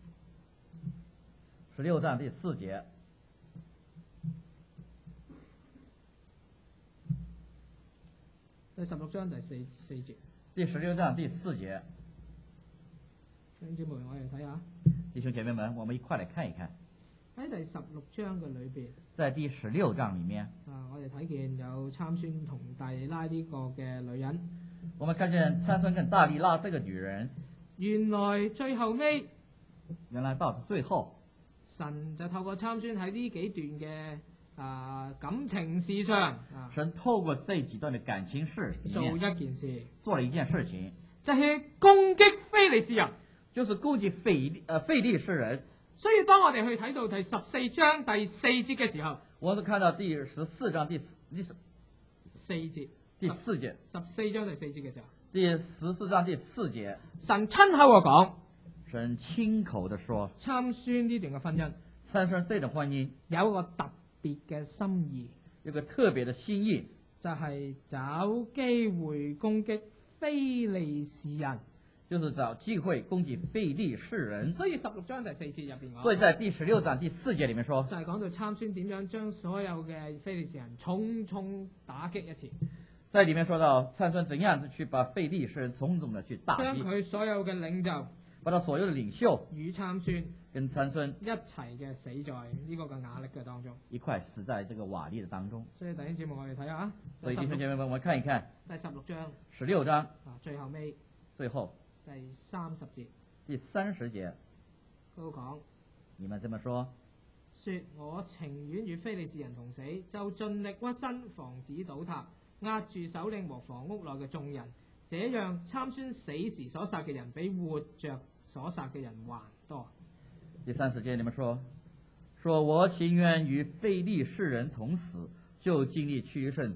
十六章第四節。 第十六章第四四節。 第十六章第四節。 弟兄姊妹，我哋睇下。 弟兄姐妹們，我們一塊嚟看一看。 喺第十六章嘅裏邊。 在第十六章裡面。 啊，我哋睇見有參孫同大利拉呢個嘅女人。 我們看見參孫跟大利拉這個女人。 原來最後尾。 原來到最後。 神就透過參孫喺呢幾段嘅。啊，感情事上， 神透過這幾段的感情事做一件事， 做了一件事情， 就係攻擊非利士人， 就是攻擊非呃非利士人。 所以當我哋去睇到第十四章第四節嘅時候， 我們看到第十四章第四第四四節， 第四節， 十四章第四節嘅時候， 第十四章第四節， 神親口我講， 神親口的說， 參孫呢段嘅婚姻， 參孫這種婚姻有一個特別嘅心意， 有個特別的心意， 就係找機會攻擊非利士人， 就是找機會攻擊非利士人。 所以十六章第四節入邊， 所以在第十六章第四節裡面說， 就係講到參孫點樣將所有嘅非利士人重重打擊一次。 在裡面說到參孫怎樣子去把非利士人重重的去打擊， 將佢所有嘅領袖， 把他所有的領袖與參孫跟參孫一齊嘅死在呢個嘅瓦礫嘅當中， 一塊死在這個瓦礫的當中。 所以弟兄姊妹，我哋睇下， 所以弟兄姐妹們，我們看一看第十六章， 十六章啊，最後尾， 最後第三十節， 第三十節， 佢講， 你們這麼說， 說我情願與非利士人同死，就盡力屈身防止倒塌，壓住首領和房屋內嘅眾人，這樣參孫死時所殺嘅人比活着所殺嘅人還多。 第三十節，你們說，說我情願與非利士人同死，就盡力屈身，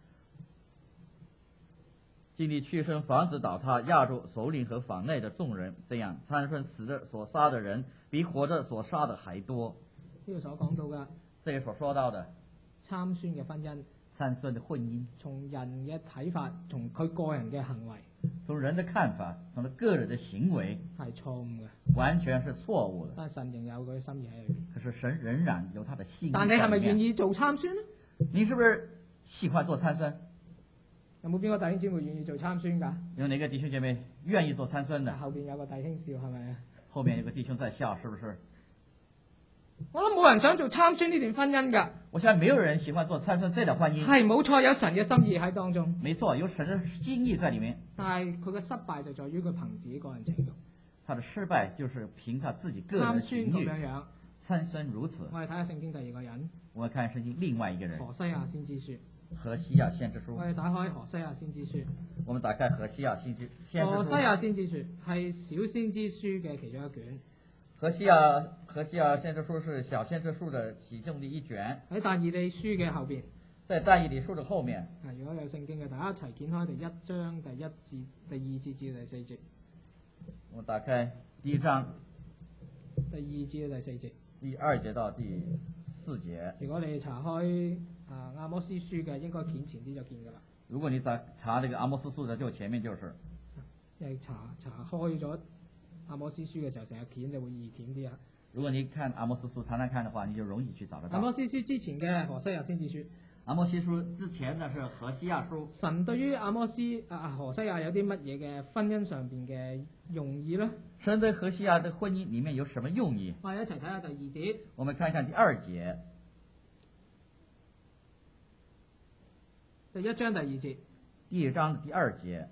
盡力屈身防止倒塌，壓住首領和房內的眾人，這樣參孫死的所殺的人比活着所殺的還多。 呢個所講到嘅， 這個所說到的參孫嘅婚姻， 參孫的婚姻， 從人嘅睇法，從佢個人嘅行為， 從人的看法，從他個人的行為係錯誤嘅， 完全是錯誤的。 但神仍有佢心意喺裏邊。 可是神仍然有他的心意。 但你係咪願意做參孫呢？ 你是不是喜歡做參孫？ 有冇邊個弟兄姊妹願意做參孫㗎？ 有哪個弟兄姐妹願意做參孫的？ 後邊有個弟兄笑係咪啊？ 後面有個弟兄在笑，是不是？ 我諗冇人想做參孫呢段婚姻㗎。 我相信沒有人喜歡做參孫這段婚姻。 係冇錯，有神嘅心意喺當中。 沒錯，有神嘅心意在裡面。 但係佢嘅失敗就在於佢憑自己個人情慾。 他的失敗就是憑他自己個人情慾。 參孫咁樣樣。 參孫如此。 我哋睇下聖經第二個人。 我們看聖經另外一個人。 何西亞先知書。 何西亞先知書我。哋打開何西亞先知書。 我們打開何西亞先知先知何西書。 亞先知書係小先知書嘅其中一卷， 何西亞何西亞先知書是小先知書的其中的一卷， 喺但以理書嘅後邊。 在但以理書的後面。 啊，如果有聖經嘅，大家一齊掀開第一章第一至第二節至第四節。 我們打開第一章第二至第四節。 第二節到第四節。 如果你查開啊阿摩司書嘅，應該掀前啲就見㗎啦。 如果你查查這個阿摩司書的，就前面就是。 因為查查開咗阿摩司書嘅時候，成日掀就會易掀啲啊。 如果你看阿摩司書常常看的話，你就容易去找得到。 阿摩司書之前嘅何西亞先知書。 阿摩司書之前呢是何西亞書。 神對於阿摩斯啊何西亞有啲乜嘢嘅婚姻上邊嘅用意呢？ 神對何西亞的婚姻裡面有什麼用意？ 我哋一齊睇下第二節。 我們看一看第二節。 第一章第二節。 第一章的第二節。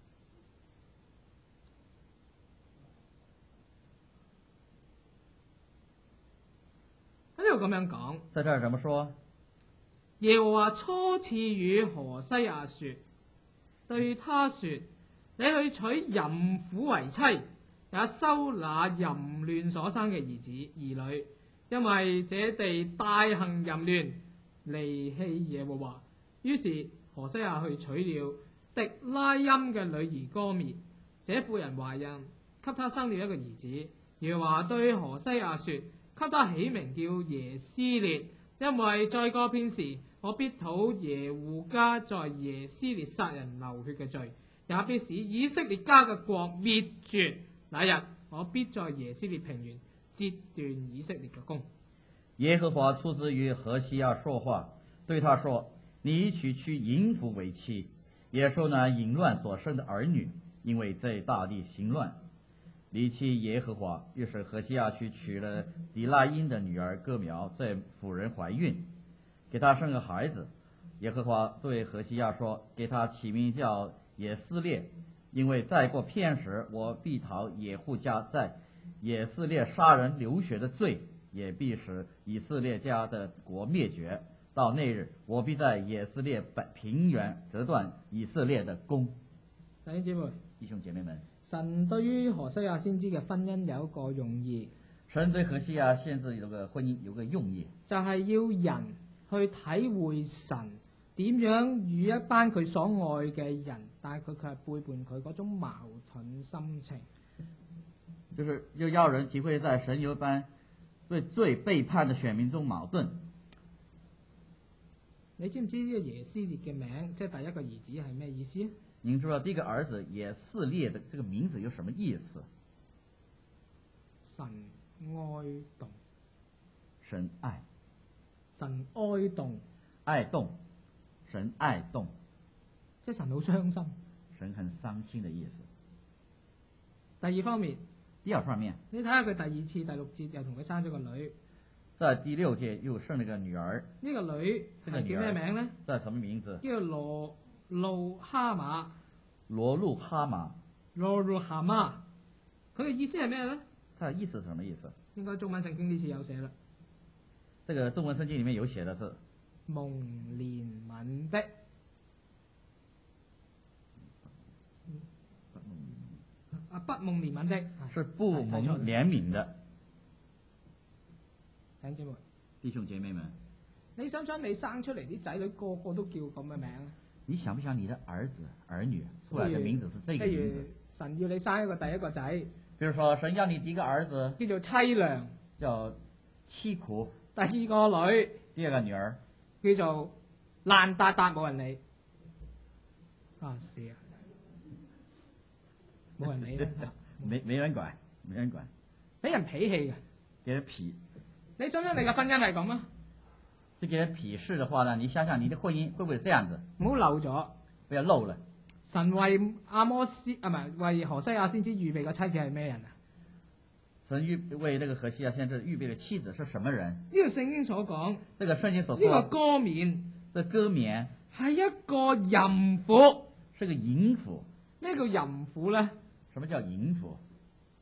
喺呢度咁樣講。 在這兒怎麼說？ 耶和華初次與何西亞說，對他說：你去娶淫婦為妻，也收那淫亂所生嘅兒子兒女，因為這地大行淫亂，離棄耶和華。於是何西亞去娶了狄拉音嘅女兒歌篾，這婦人懷孕，給他生了一個兒子。耶和華對何西亞說：給他起名叫耶斯列，因為再過片時，我必討耶戶家在耶斯列殺人流血嘅罪，也必使以色列家嘅國滅絕。那日我必在耶斯列平原截斷以色列嘅弓。 耶和華初次與何西亞說話，對他說：你去娶淫婦為妻，也收那淫亂所生的兒女，因為在大地行亂，離棄耶和華。於是何西亞去娶了狄拉因的女兒歌苗，在婦人懷孕，給他生個孩子。耶和華對何西亞說：給他起名叫耶斯列，因為再過片時，我必討耶戶家在耶斯列殺人流血的罪，也必使以色列家的國滅絕。到那日，我必在耶斯列平原折斷以色列的弓。 弟兄姊妹， 弟兄姐妹們， 神對於何西亞先知嘅婚姻有一個用意， 神對何西亞先知有個婚姻有個用意， 就係要人去體會神點樣與一班佢所愛嘅人，但係佢卻係背叛佢嗰種矛盾心情。 就是要要人體會在神有一般對罪背叛的選民中矛盾。 你知唔知呢個耶斯列嘅名，即係第一個兒子係咩意思？ 您知道第一個兒子耶斯列的這個名字有什麼意思？ 神哀慟。 神愛。 神哀慟。 愛慟。神愛慟。 即係神好傷心。 神很傷心的意思。 第二方面。 第二方面。 你睇下佢第二次第六節又同佢生咗個女。 在第六節又生了個女兒。 呢個女係叫咩名呢？ 叫什麼名字？ 叫羅路哈馬。 羅路哈馬。 羅路哈馬。佢嘅意思係咩呢？ 它的意思是什麼意思？ 應該中文聖經呢次有寫啦。 這個中文聖經裡面有寫的是蒙憐憫的。啊，不蒙憐憫的。 是不蒙憐憫的。 弟兄姊妹， 弟兄姐妹們， 你想唔想你生出嚟啲仔女個個都叫咁嘅名咧？ 你想不想你的兒子兒女出來的名字是這個名字？ 神要你生一個第一個仔， 比如說神要你第一個兒子叫做淒涼， 叫淒苦； 第二個女， 第二個女兒叫做爛達達冇人理。啊，是啊，冇人理咧， 沒沒人管，沒人管， 俾人鄙棄嘅， 給人鄙。 你想唔想你嘅婚姻係咁啊？ 就給人鄙視的話呢？你想想你的婚姻會不會這樣子？ 唔好漏咗， 不要漏了。 神為阿摩斯啊，唔係為何西亞先知預備嘅妻子係咩人啊？ 神預為這個何西亞先知預備嘅妻子是什麼人？ 呢個聖經所講， 這個聖經所說， 呢個歌篾， 這歌篾係一個淫婦， 是個淫婦。 咩叫淫婦咧？ 什麼叫淫婦？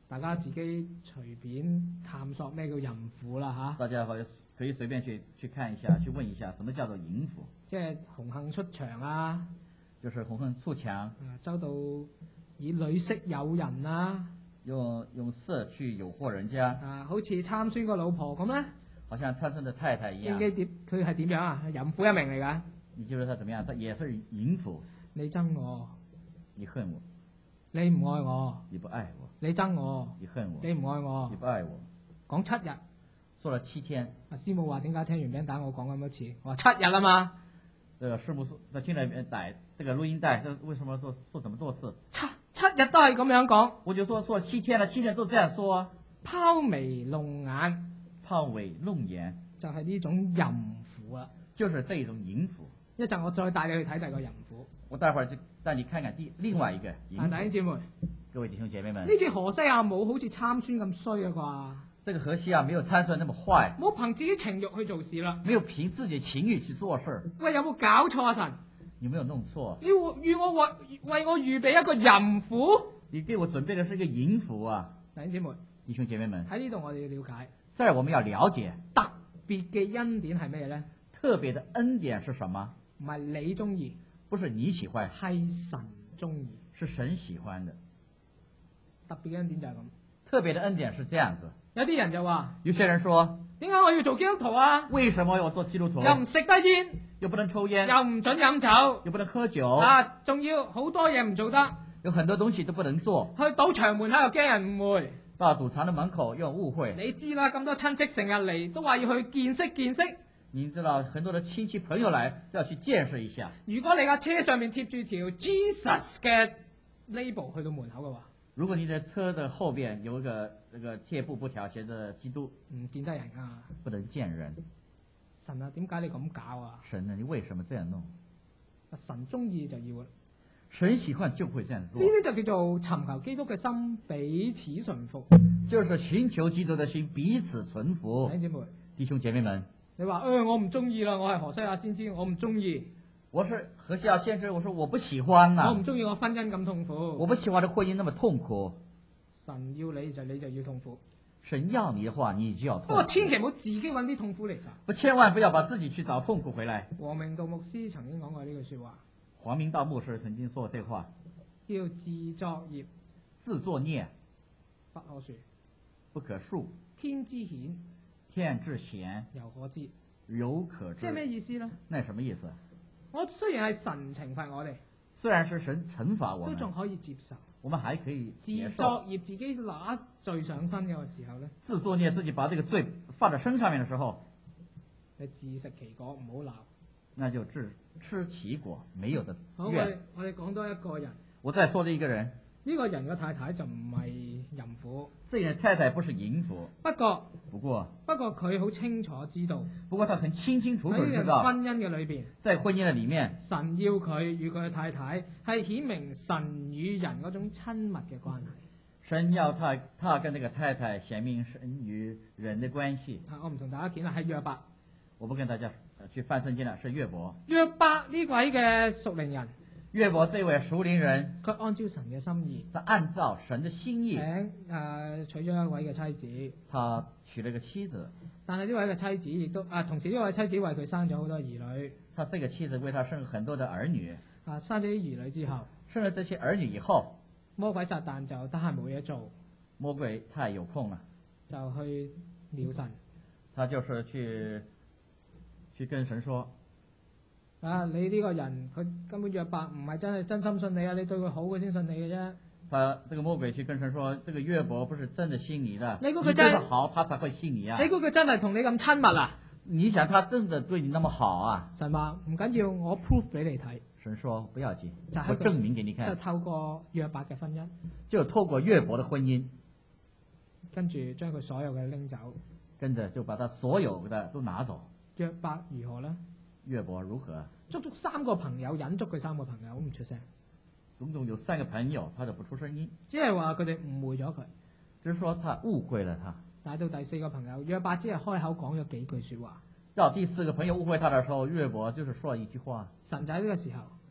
大家自己隨便探索咩叫淫婦啦嚇， 大家可以可以隨便去去看一下，去問一下，什麼叫做淫婦？ 即係紅杏出牆啊， 就是紅杏出牆， 啊周到以女色誘人啊， 用用色去誘惑人家， 啊好似參孫個老婆咁咧， 好像參孫的太太一樣。 應該點？佢係點樣啊？淫婦一名嚟㗎。 你記住他怎麼樣？他也是淫婦。 你憎我， 你恨我， 你唔愛我， 你不愛我， 你憎我， 你恨我， 你唔愛我你，不愛我。 講七日。 說了七天。 阿師母話點解聽完餅帶我講咁多次？我話七日啦嘛， 這個師母說，他聽了帶這個錄音帶，這為什麼做說這麼多次？ 七七日都係咁樣講， 我就說說七天了，七天都這樣說啊。 拋眉弄眼拋尾弄眼就係呢種淫婦啦。 就是這種淫婦。 一陣我再帶你去睇第二個淫婦。 我待會兒就帶你看看第另外一個淫啊，弟兄婦。 姊妹， 各位弟兄姐妹們， 呢次何西阿冇好似參孫咁衰啊啩？ 這個何西阿沒有參孫那麼壞， 冇憑自己情慾去做事啦。 沒有憑自己情慾去做事。 喂，有冇搞錯啊神？ 有沒有弄錯？ 你預我為為我預備一個淫婦？ 你給我準備的是一個淫婦啊！ 弟兄姊妹， 弟兄姐妹們， 喺呢度我哋要了解這兒我們要了解特別嘅恩典係咩咧？ 特別的恩典是什麼？ 唔係你中意， 不是你喜歡， 係神中意。 是神喜歡的。 特別嘅恩典就係咁。 特別的恩典是這樣子。 有啲人就話： 有些人說， 點解我要做基督徒啊？ 為什麼要做基督徒？ 又唔食得煙， 又不能抽煙， 又唔准飲酒， 又不能喝酒， 啊，仲要好多嘢唔做得。 有很多東西都不能做。 去賭場門口又驚人誤會。 到賭場的門口又誤會。 你知啦，咁多親戚成日嚟都話要去見識見識。 你知道很多的親戚朋友來都要去見識一下。 如果你架車上面貼住條 Jesus 嘅 label 去到門口嘅話， 如果你的車的後邊有一個那個貼布布條寫着基督， 唔見得人啊！ 不能見人。 神啊，點解你咁搞啊？ 神啊，你為什麼這樣弄？ 神中意就要啦。 神喜歡就會這樣做。 呢啲就叫做尋求基督嘅心，彼此順服。 就是尋求基督的心，彼此順服。 弟兄姐妹， 弟兄姐妹們， 你話誒、呃、我唔中意啦，我係何西阿先知，我唔中意。 我是何西阿先知，我說我不喜歡啦、啊。 我唔中意我婚姻咁痛苦。 我不喜歡這婚姻那麼痛苦。 神要你就你就要痛苦。 神要你的話，你就要痛苦。 不過千祈唔好自己揾啲痛苦嚟受。 不，千萬不要把自己去找痛苦回來。 黃明道牧師曾經講過呢句說話。 黃明道牧師曾經說過這話， 叫自作孽， 自作孽， 不可恕， 不可恕。 天之險， 天之險， 猶可知， 猶可知。 即係咩意思呢？ 那什麼意思？ 我雖然係神懲罰我哋， 雖然是神懲罰我們， 都仲可以接受。 我們還可以接受。 自作孽自己拿罪上身嘅時候呢， 自作孽自己把這個罪放在身上面的時候， 你自食其果，唔好鬧。 那就自吃其果，沒有的好，我哋我哋講多一個人。 我再說了一個人， 呢個人嘅太太就唔係淫婦。 這個太太不是淫婦， 不過不過不過佢好清楚知道， 不過他很清清楚楚知喺道， 婚姻嘅裏邊， 在婚姻的裡面， 神要佢與佢嘅太太係顯明神與人嗰種親密嘅關係。 神要他他跟這個太太顯明神與人的關係。 啊，我唔同大家見啦，係約伯。 我不跟大家去翻聖經了，是約伯。 約伯呢位嘅屬靈人， 約伯這位屬靈人， 佢按照神嘅心意， 他按照神的心意， 請誒、呃、娶咗一位嘅妻子。 他娶了個妻子。 但係呢位嘅妻子亦都啊，同時呢位妻子為佢生咗好多兒女。 他這個妻子為他生很多的兒女。 啊，生咗啲兒女之後， 生了這些兒女以後， 魔鬼撒旦就得閒冇嘢做， 魔鬼太有空了， 就去撩神。 他就是去去跟神說。 啊！你呢個人佢根本約伯唔係真係真心信你啊！你對佢好佢先信你嘅啫。 他這個魔鬼去跟神說，這個約伯不是真的信你的， 你估佢對真他好，他才會信你啊！ 你估佢真係同你咁親密啊？ 你想他真的對你那麼好啊？ 神話唔緊要，我 proof 俾你睇。 神說不要緊， 就我證明給你就看。 透過約伯嘅婚姻， 就透過約伯的婚姻， 跟住將佢所有嘅拎走。 跟着就把他所有的都拿走。 約伯如何呢？ 約伯如何？ 足足三個朋友引足佢三個朋友，都唔出聲。 總共有三個朋友，他就不出聲音， 只係話佢哋誤會咗佢。 只是說他誤會了他。 但係到第四個朋友，約伯只係開口講咗幾句說話。 到第四個朋友誤會他的時候，約伯就是說了一句話。 神就喺呢個時候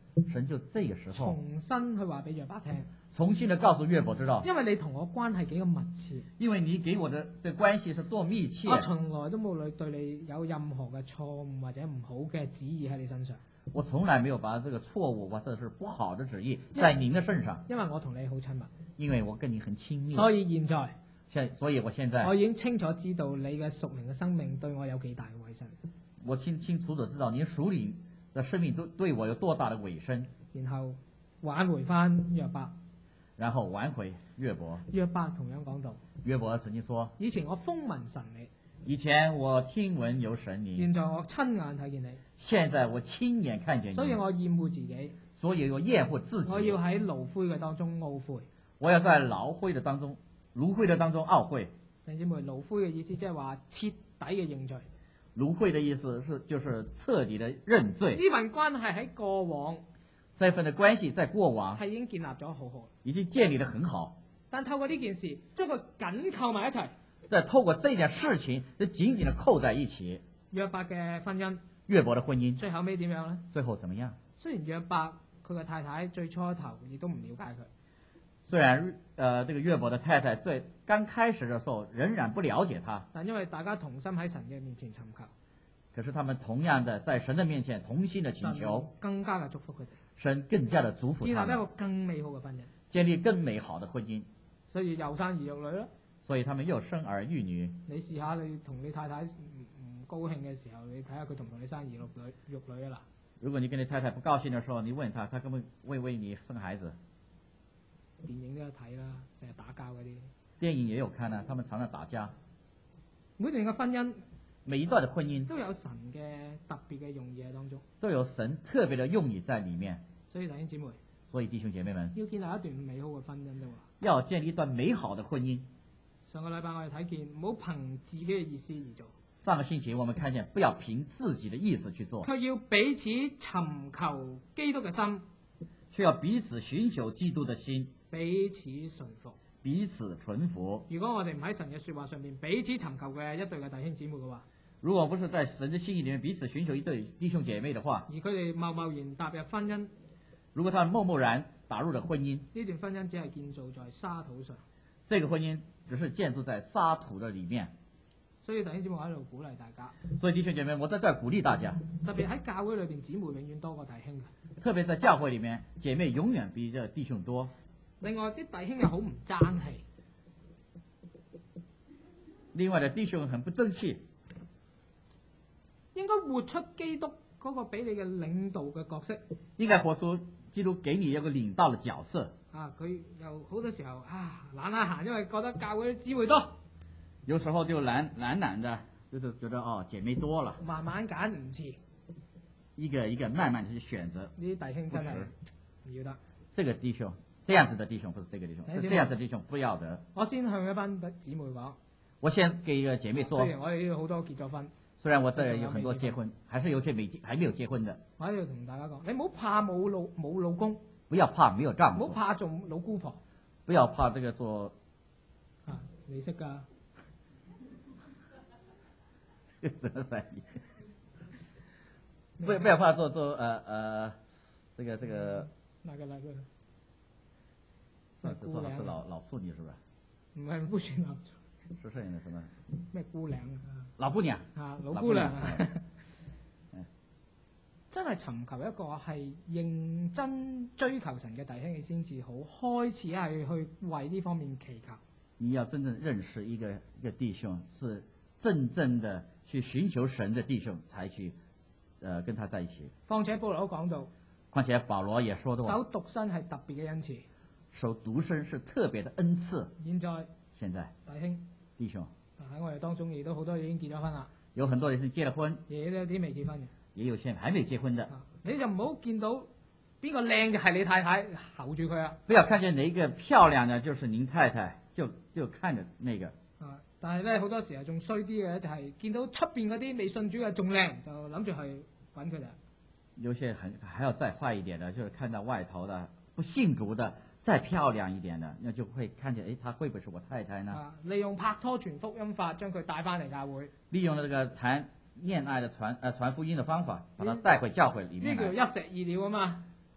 神就這個時候重新去話俾約伯聽， 重新的告訴約伯知道， 因為你同我關係幾咁密切， 因為你給我的的關係是多密切， 我從來都冇對你有任何嘅錯誤或者唔好嘅旨意喺你身上， 我從來沒有把這個錯誤或者是不好的旨意在您的身上， 因為我同你好親密， 因為我跟你很親密， 所以現在。 現所以我現在我已經清楚知道你嘅屬靈嘅生命對我有幾大嘅委身， 我清清楚楚知道您屬靈的生命對對我有多大的委身， 然後挽回翻約伯， 然後挽回約伯。 約伯同樣講到， 約伯曾經說， 以前我風聞神你， 以前我聽聞有神你， 現在我親眼睇見你， 現在我親眼看見你， 所以我厭惡自己， 所以我厭惡自己， 我要喺爐灰嘅當中懊悔， 我要在爐灰的當中。爐灰的當中懊悔， 弟兄姊妹，爐灰嘅意思即係話徹底嘅認罪。 爐灰的意思是就是徹底的認罪。 呢份關係喺過往， 這份的關係在過往係已經建立咗好好， 已經建立得很好。 但透過呢件事，將佢緊扣埋一齊。 再透過這件事情，就緊緊地扣在一起。 約伯嘅婚姻， 約伯的婚姻， 最後尾點樣呢？ 最後怎麼樣？ 雖然約伯佢嘅太太最初頭亦都唔了解佢。 雖然呃，這個約伯的太太最剛開始的時候仍然不了解他， 但因為大家同心喺神嘅面前尋求， 可是他們同樣的在神的面前同心的祈求， 更加嘅祝福佢哋， 神更加的祝福他們， 建立一個更美好嘅婚姻， 建立更美好的婚姻， 所以又生兒育女啦。 所以他們又生兒育女。 你試下你同你太太唔唔高興嘅時候，你睇下佢同唔同你生兒育女育女啊嗱。 如果你跟你太太不高興的時候，你問他，他根本會為你生孩子。 電影都有睇啦，成日打交嗰啲。 電影也有看啊，他們常常打架。 每段嘅婚姻， 每一段的婚姻都有神嘅特別嘅用意喺當中， 都有神特別的用意在裏面。 所以弟兄姊妹， 所以弟兄姐妹們， 要建立一段美好嘅婚姻都話， 要建立一段美好的婚姻。 上個禮拜我哋睇見，唔好憑自己嘅意思而做。 上個星期我們看見，不要憑自己的意思去做， 卻要彼此尋求基督嘅心， 卻要彼此尋求基督的心， 彼此順服， 彼此順服。 如果我哋唔喺神嘅說話上面彼此尋求嘅一對嘅弟兄姊妹嘅話， 如果不是在神的心意裏面彼此尋求一對弟兄姐妹的話， 而佢哋貿貿然踏入婚姻， 如果他們貿貿然打入了婚姻， 呢段婚姻只係建造在沙土上， 這個婚姻只是建築在沙土的裏面。 所以弟兄姊妹喺度鼓勵大家， 所以弟兄姐妹，我在這兒鼓勵大家， 特別喺教會裏邊，姊妹永遠多過弟兄嘅。 特別在教會裏面，姐妹永遠比這弟兄多。 另外啲弟兄又好唔爭氣， 另外的弟兄很不爭氣， 應該活出基督嗰個俾你嘅領導嘅角色。 應該活出基督給你一個領導的角色。 啊，佢又好多時候啊懶下閒，因為覺得教會啲姊妹多。 有時候就懶懶懶的，就是覺得哦姐妹多了， 慢慢揀唔遲， 一個一個慢慢的去選擇。 呢啲弟兄真係唔要得。 這個弟兄，這樣子的弟兄不是這個弟兄，是這樣子的弟兄不要得。 我先向一班姊妹講， 我先給一個姐妹說， 雖然我哋呢度好多結咗婚， 雖然我這有很多結婚，還是有些沒結還沒有結婚的。 我喺度同大家講，你唔好怕冇老冇老公， 不要怕沒有丈夫， 唔好怕做老姑婆， 不要怕這個做啊，你識㗎。 怎麼翻譯？不不要怕做做呃呃，這個這個。 哪個哪個？ 上次說的是老老婦女是吧？ 唔係不算老。 是剩的什麼？ 咩姑娘啊？ 老姑娘。 啊，老姑娘啊！真係尋求一個係認真追求神嘅弟兄，你先至好開始係去為呢方面祈求。 你要真正認識一個一個弟兄，是真正的去尋求神的弟兄，才去，呃，跟他在一起。 況且保羅都講到， 況且保羅也說到， 守獨身係特別嘅恩賜， 守獨身是特別的恩賜。 現在， 現在弟兄弟兄喺我哋當中亦都好多已經結咗婚啦， 有很多人是結了婚， 亦都有啲未結婚嘅， 也有些還沒結婚的。 啊、你就唔好見到邊個靚就係你太太，候住佢啊！ 不要看見哪一個漂亮的，就是您太太，就就看着那個。 啊！但係咧好多時候仲衰啲嘅就係見到出邊嗰啲未信主嘅仲靚，就諗住去揾佢哋。 有些很還要再壞一點的，就是看到外頭的不信主的再漂亮一點的，那就會看見，誒，他會不會是我太太呢？ 啊！利用拍拖傳福音法，將佢帶翻嚟教會。 利用了這個談戀愛的傳呃傳福音的方法，把他帶回教會裡面來。 呢叫一石二鳥啊嘛！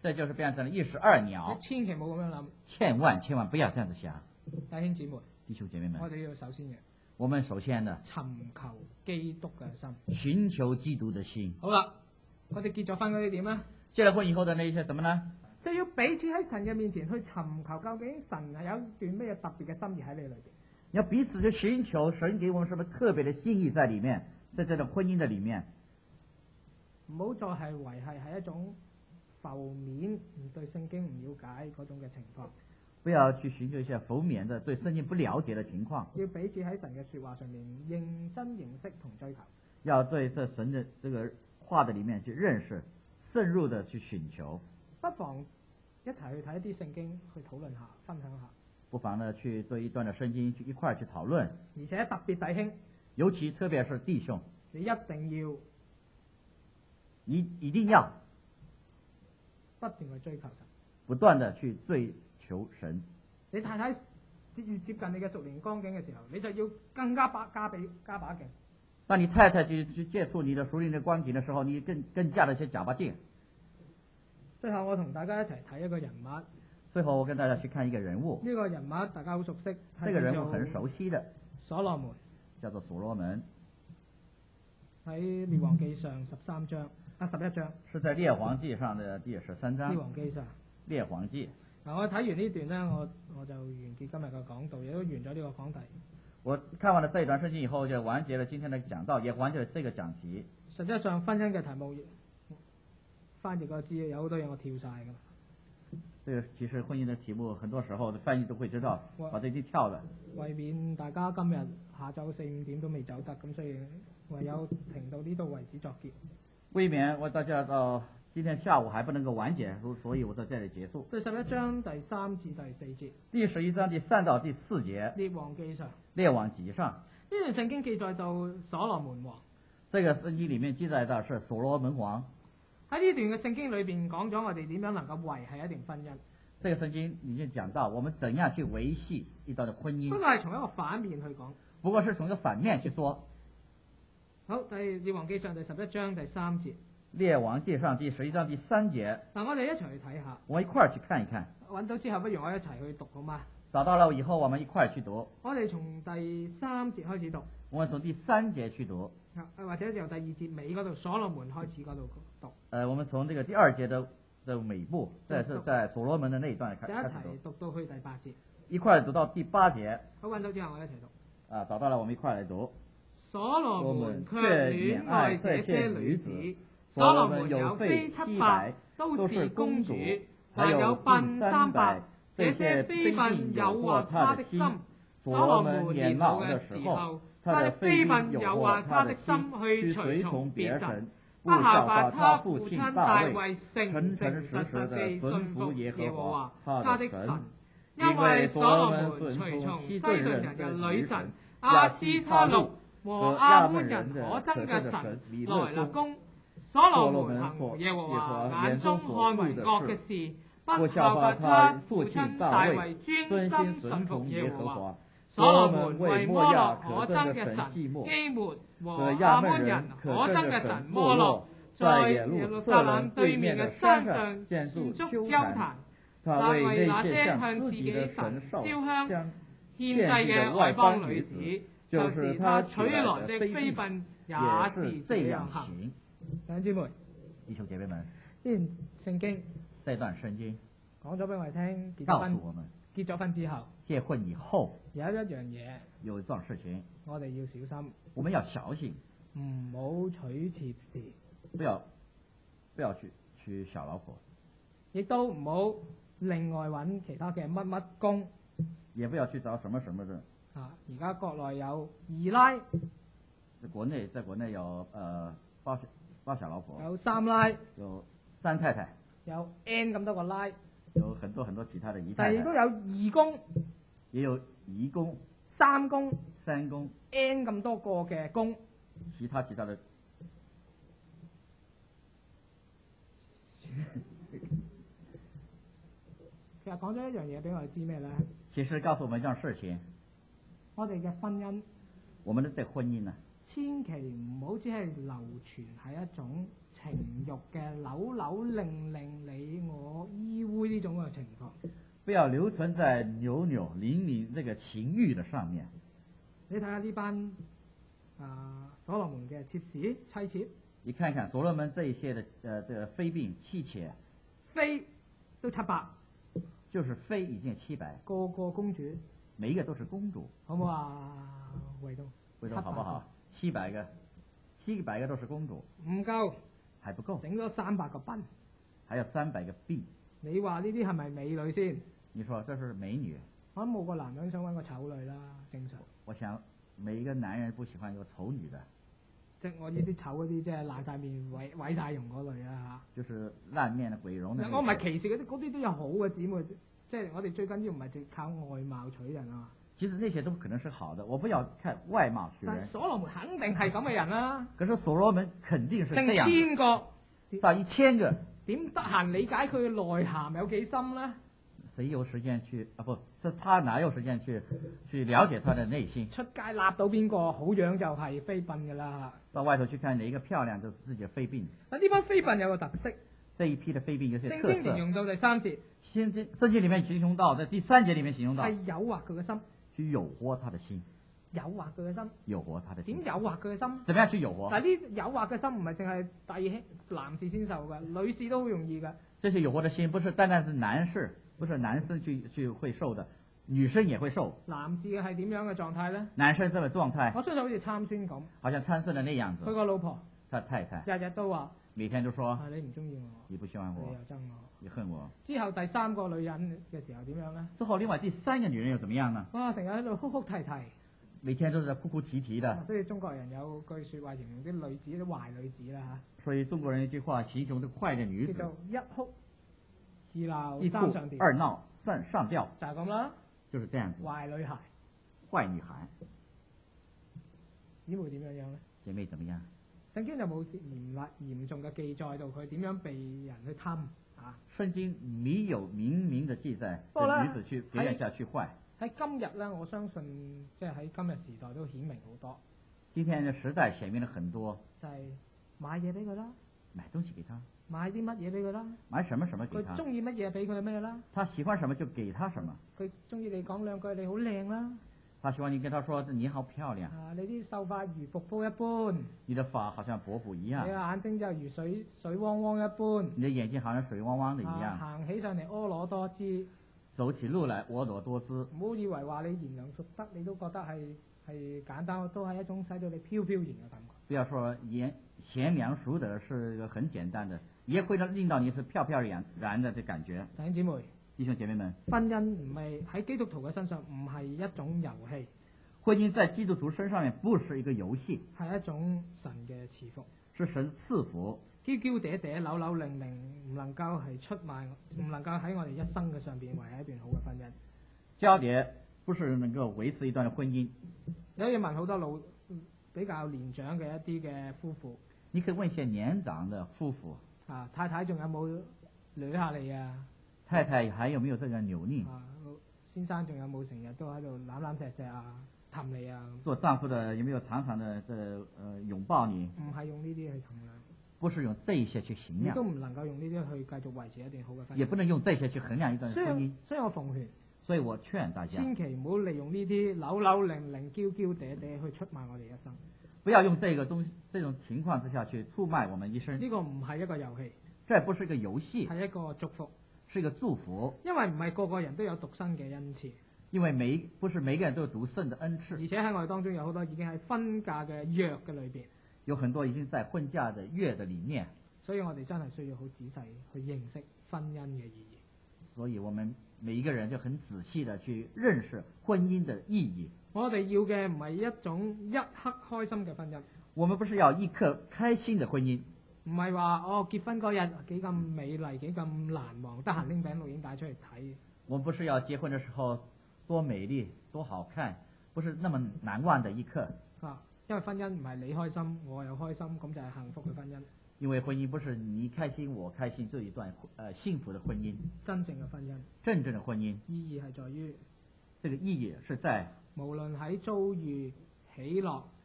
这就是變成了一石二你鳥。 千祈冇咁樣諗， 千萬千萬不要這樣子想， 弟兄姊妹， 弟兄姐妹們， 我哋要首先嘅我們首先呢， 尋求基督嘅心。 尋求基督的心。 好啦，我哋結咗婚嗰啲點咧？ 結了婚以後的那一些什麼呢？ 就要彼此喺神嘅面前去尋求，究竟神係有一段咩特別嘅心意喺你裏邊。 要彼此去尋求神給我們什麼特別的心意在裏面，在這種婚姻的裏面。 唔好再係維係係一種浮面，唔對聖經唔了解嗰種嘅情況。 不要去尋求一些浮面的對聖經不了解的情況。 要彼此喺神嘅說話上面認真認識同追求。 要對這神的這個話的裏面去認識，深入的去尋求。 不妨一齊去睇一啲聖經，去討論下，分享下。 不妨呢去對一段的聖經去一塊去討論。 而且特別弟兄， 尤其特別是弟兄， 你一定要一一定要不斷去追求神。 不斷的去追求神。 你太太越接近你嘅屬靈光景嘅時候，你就要更加把加俾加把勁。 當你太太去去接觸你的屬靈的光景的時候，你更更加的去加把勁。 最後我同大家一齊睇一個人物。 最後我跟大家去看一個人物。 呢個人物大家好熟悉。 這個人物很熟悉的。 所羅門。 叫做所羅門。 喺列王記上十三章啊十一章。 是在列王記上的第十三章。 列王記上。 列王記。 嗱，我睇完呢段呢，我我就完結今日嘅講道，亦都完咗呢個講題。 我看完了這一段聖經以後，就完結了今天的講道，也完結了這個講題。 實際上婚姻嘅題目，翻譯個字有好多嘢我跳晒㗎啦。 這個其實婚姻的題目，很多時候翻譯都會知道，把這啲跳了。 為免大家今日下晝四五點都未走得，咁所以唯有停到呢度為止作結。 未免我大家到今天下午還不能夠完結，所以我在這裡結束。 第十一章第三至第四節。 第十一章第三到第四節。 列王記上。 列王記上。 呢段聖經記載到所羅門王。 這個聖經裡面記載到是所羅門王。 喺呢段嘅聖經裏邊講咗我哋點樣能夠維繫一段婚姻。 這個聖經已經講到我們怎樣去維繫一段的婚姻。 不過係從一個反面去講。 不過是從一個反面去說。 好，第列王記上第十一章第三節。 列王記上第十一章第三節。 嗱，我哋一齊去睇下。 我一塊兒去看一看。 揾到之後，不如我一齊去讀好嗎？ 找到了以後，我們一塊兒去讀。 我哋從第三節開始讀。 我們從第三節去讀。 或者由第二節尾嗰度所羅門開始嗰度讀。 呃，我們從這個第二節的的尾部，在是在所羅門的那一段開就一開始齊讀到去第八節。 一塊兒讀到第八節。 好，揾到之後我一齊讀。 啊，找到了，我們一塊兒來讀。 所羅門卻戀愛這些女子。所羅門有妃七百，都是公主，還有嬪三百。這些妃嬪誘惑他的心。所羅門年老的時候，他的妃嬪誘惑他的心去隨從別神，不效法他父親大衛，誠誠實實地信服耶和華他的神。因為所羅門隨從西頓人嘅女神亞斯他錄和亞捫人可憎嘅神來立宮。所羅門行耶和華眼中看為惡嘅事，不效法他父親大衛專心信服耶和華。所羅門為摩洛可憎嘅神基抹和亞捫人可憎嘅神摩洛，在耶路撒冷對面嘅山上建築丘壇。他為那些向自己神燒香獻祭嘅外邦女子，就是他娶來的妃嬪，也是這樣行。弟兄姊妹， 弟兄姐妹們， 呢段聖經， 這段聖經講咗俾我哋聽，結咗告婚訴我們， 結咗婚之後， 結婚以後有一樣嘢， 有一樁事情， 我哋要小心， 我們要小心， 唔好娶妾侍， 不要不要去娶小老婆， 亦都唔好另外揾其他嘅乜乜公。 也不要去找什麼什麼的。 啊，而家國內有二奶， 在國內，在國內有呃包小包小老婆， 有三奶， 有三太太， 有 N 咁多個奶， 有很多很多其他的姨太太， 但係亦都有二公， 也有姨公、 三公、 三公 N 咁多個嘅公， 其他其他的。 其實講咗一樣嘢俾我哋知咩咧？ 其實告訴我們一樣事情， 我哋嘅婚姻， 我們的這婚姻呢， 千祈唔好只係流傳係一種情慾嘅扭扭擰擰你我依偎呢種嘅情況。 不要留存在扭扭擰擰這個情欲的上面。 你睇下呢班啊所羅門嘅妾侍妻妾， 你看看所羅門這一些的呃這個妃嬪妻妾， 妃都七百， 就是妃已經七百， 個個公主， 每一個都是公主， 好唔好啊？衛東， 衛東好不好？七百個，七百個都是公主， 唔夠， 還不夠， 整咗三百個賓， 還有三百個婢。 你話呢啲係咪美女先？ 你說這是美女？ 我諗冇個男人想揾個醜女啦，正常。 我想每一個男人不喜歡一個醜女的。 即係我意思醜嗰啲，即係爛晒面、毀毀晒容嗰類啦嚇。就是爛面嘅鬼容。 我唔係歧視嗰啲，嗰啲都有好嘅姊妹。即係我哋最緊要唔係淨靠外貌取人啊嘛。 其實那些都可能是好的，我不要看外貌取人。 但所羅門肯定係咁嘅人啦、啊。 可是所羅門肯定是這樣。 成千個， 到一千個。 點得閒理解佢嘅內涵有幾深咧？ 誰有時間去啊？不，這他哪有時間去去了解他的內心？ 出街立到邊個好樣就係妃嬪噶啦。 到外頭去看哪一個漂亮，就是自己的妃嬪。 嗱，呢班妃嬪有個特色。 這一批的妃嬪有些特色。 聖經形容到第三節。 聖經聖經裏面形容到，在第三節裏面形容到。 係誘惑佢嘅心。 去誘惑他的心。 誘惑佢嘅心。 誘惑他的心。 點誘惑佢嘅心？ 怎麼樣去誘惑？ 但係呢誘惑嘅心唔係淨係弟兄男士先受嘅，女士都好容易嘅。 這些誘惑的心不是單單是男士，不是男生去去會受的，女生也會受。 男士嘅係點樣嘅狀態咧？ 男生這個狀態， 我相信好似參孫咁， 好像參孫的那樣子。 佢個老婆， 他太太， 日日都話， 每天都說， 啊、你唔中意我， 你不喜歡我， 你又憎我， 你恨我。 之後第三個女人嘅時候點樣咧？ 之後另外第三個女人又怎麼樣呢？ 哇！成日喺度哭哭啼啼， 每天都是在哭哭啼啼的。 所以中國人有句説話形容啲女子啲壞女子啦嚇。 所以中國人一句話形容啲壞嘅女子， 叫做一哭二鬧一哭三上吊， 二鬧三上吊， 就係咁啦。 就是這樣子。 壞女孩， 壞女孩， 姊妹點樣樣咧？ 姐妹怎麼樣？ 聖經有冇嚴厲嚴重嘅記載到佢點樣被人去貪啊？ 聖經沒有明明的記載，這女子去別人家去壞。 喺今日咧，我相信即係喺今日時代都顯明好多。 今天嘅時代顯明了很多， 就係買嘢俾佢啦， 買東西給他， 買啲乜嘢俾佢啦， 買什麼什麼給他， 佢中意乜嘢俾佢咩啦， 他喜歡什麼就給他什麼， 佢中意你講兩句你好靚啦， 他喜歡你跟他說你好漂亮， 啊你啲秀髮如瀑布一般， 你的髮好像瀑布一樣， 你嘅眼睛就如水水汪汪一般， 你的眼睛好像水汪汪的一樣， 啊、行起上嚟婀娜多姿， 走起路來婀娜多姿， 唔好以為話你賢良淑德你都覺得係係簡單，都係一種使到你飄飄然嘅感覺。 不要說賢賢良淑德是一個很簡單的，也會令到你是飄飄然然的嘅感覺。 弟兄姊妹， 弟兄姐妹們， 婚姻唔係喺基督徒嘅身上唔係一種遊戲， 婚姻在基督徒身上面不是一個遊戲， 係一種神嘅賜福， 是神賜福。 嬌嬌嗲嗲、扭扭擰擰，唔能夠係出賣，唔能夠喺我哋一生嘅上邊維係一段好嘅婚姻。 嬌嗲不是能夠維持一段婚姻。 有嘢問好多老比較年長嘅一啲嘅夫婦， 你可以問一些年長嘅夫婦。 啊，太太仲有冇捋下你啊？ 太太還有沒有這個扭捏？ 啊，先生仲有冇成日都喺度攬攬錫錫啊、氹你啊？ 做丈夫的有沒有常常的這呃擁抱你？ 唔係用呢啲去衡量， 不是用這些去衡量， 你都唔能夠用呢啲去繼續維持一段好嘅婚姻， 也不能用這些去衡量一段婚姻。 所以我奉勸， 所以我勸大家， 千祈唔好利用呢啲扭扭擰擰、嬌嬌嗲嗲去出賣我哋一生。 不要用這個東西，這種情況之下去出賣我們一生。 呢個唔係一個遊戲， 這不是一個遊戲， 係一個祝福， 是一個祝福。 因為唔係個個人都有獨身嘅恩賜， 因為每不是每個人都有獨身的恩賜， 而且喺我哋當中有好多已經喺婚嫁嘅約嘅裏邊， 有很多已經在婚嫁的約的裡面， 所以我哋真係需要好仔細去認識婚姻嘅意義。 所以我們每一個人就很仔細地去認識婚姻的意義。 我哋要嘅唔係一種一刻開心嘅婚姻， 我們不是要一刻開心的婚姻， 唔係話哦結婚嗰日幾咁美麗幾咁難忘，得閒拎餅錄影帶出嚟睇。 我們不是要結婚的時候多美麗多好看，不是那麼難忘的一刻。 啊，因為婚姻唔係你開心我又開心，咁就係幸福嘅婚姻。 因為婚姻不是你開心我開心這一段呃幸福的婚姻， 真正嘅婚姻， 真正的婚姻意義係在於， 這個意義是在無論喺遭遇喜樂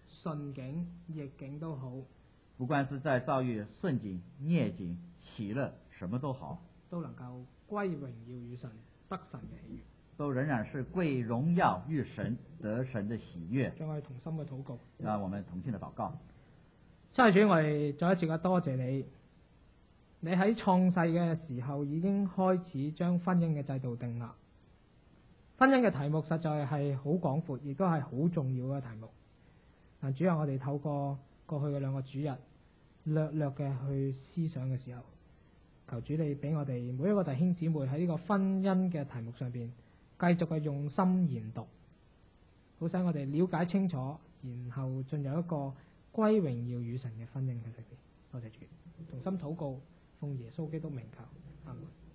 順境逆境都好， 不管是在遭遇順境、逆境、喜樂，什麼都好， 都能夠歸榮耀與神，得神嘅喜悅。 都仍然是歸榮耀於神，得神的喜悅。 將我哋同心嘅禱告。 讓我們同心的禱告。 真係主，我哋再一次嘅多謝你。你喺創世嘅時候已經開始將婚姻嘅制度定立。婚姻嘅題目實在係好廣闊，亦都係好重要嘅題目。但主要我哋透過過去嘅兩個主日，略略嘅去思想嘅時候，求主你俾我哋每一個弟兄姊妹喺呢個婚姻嘅題目上邊，繼續嘅用心研讀，好使我哋了解清楚，然後進入一個歸榮耀與神嘅婚姻嘅裏邊。多謝主，同心禱告，奉耶穌基督名求，阿門。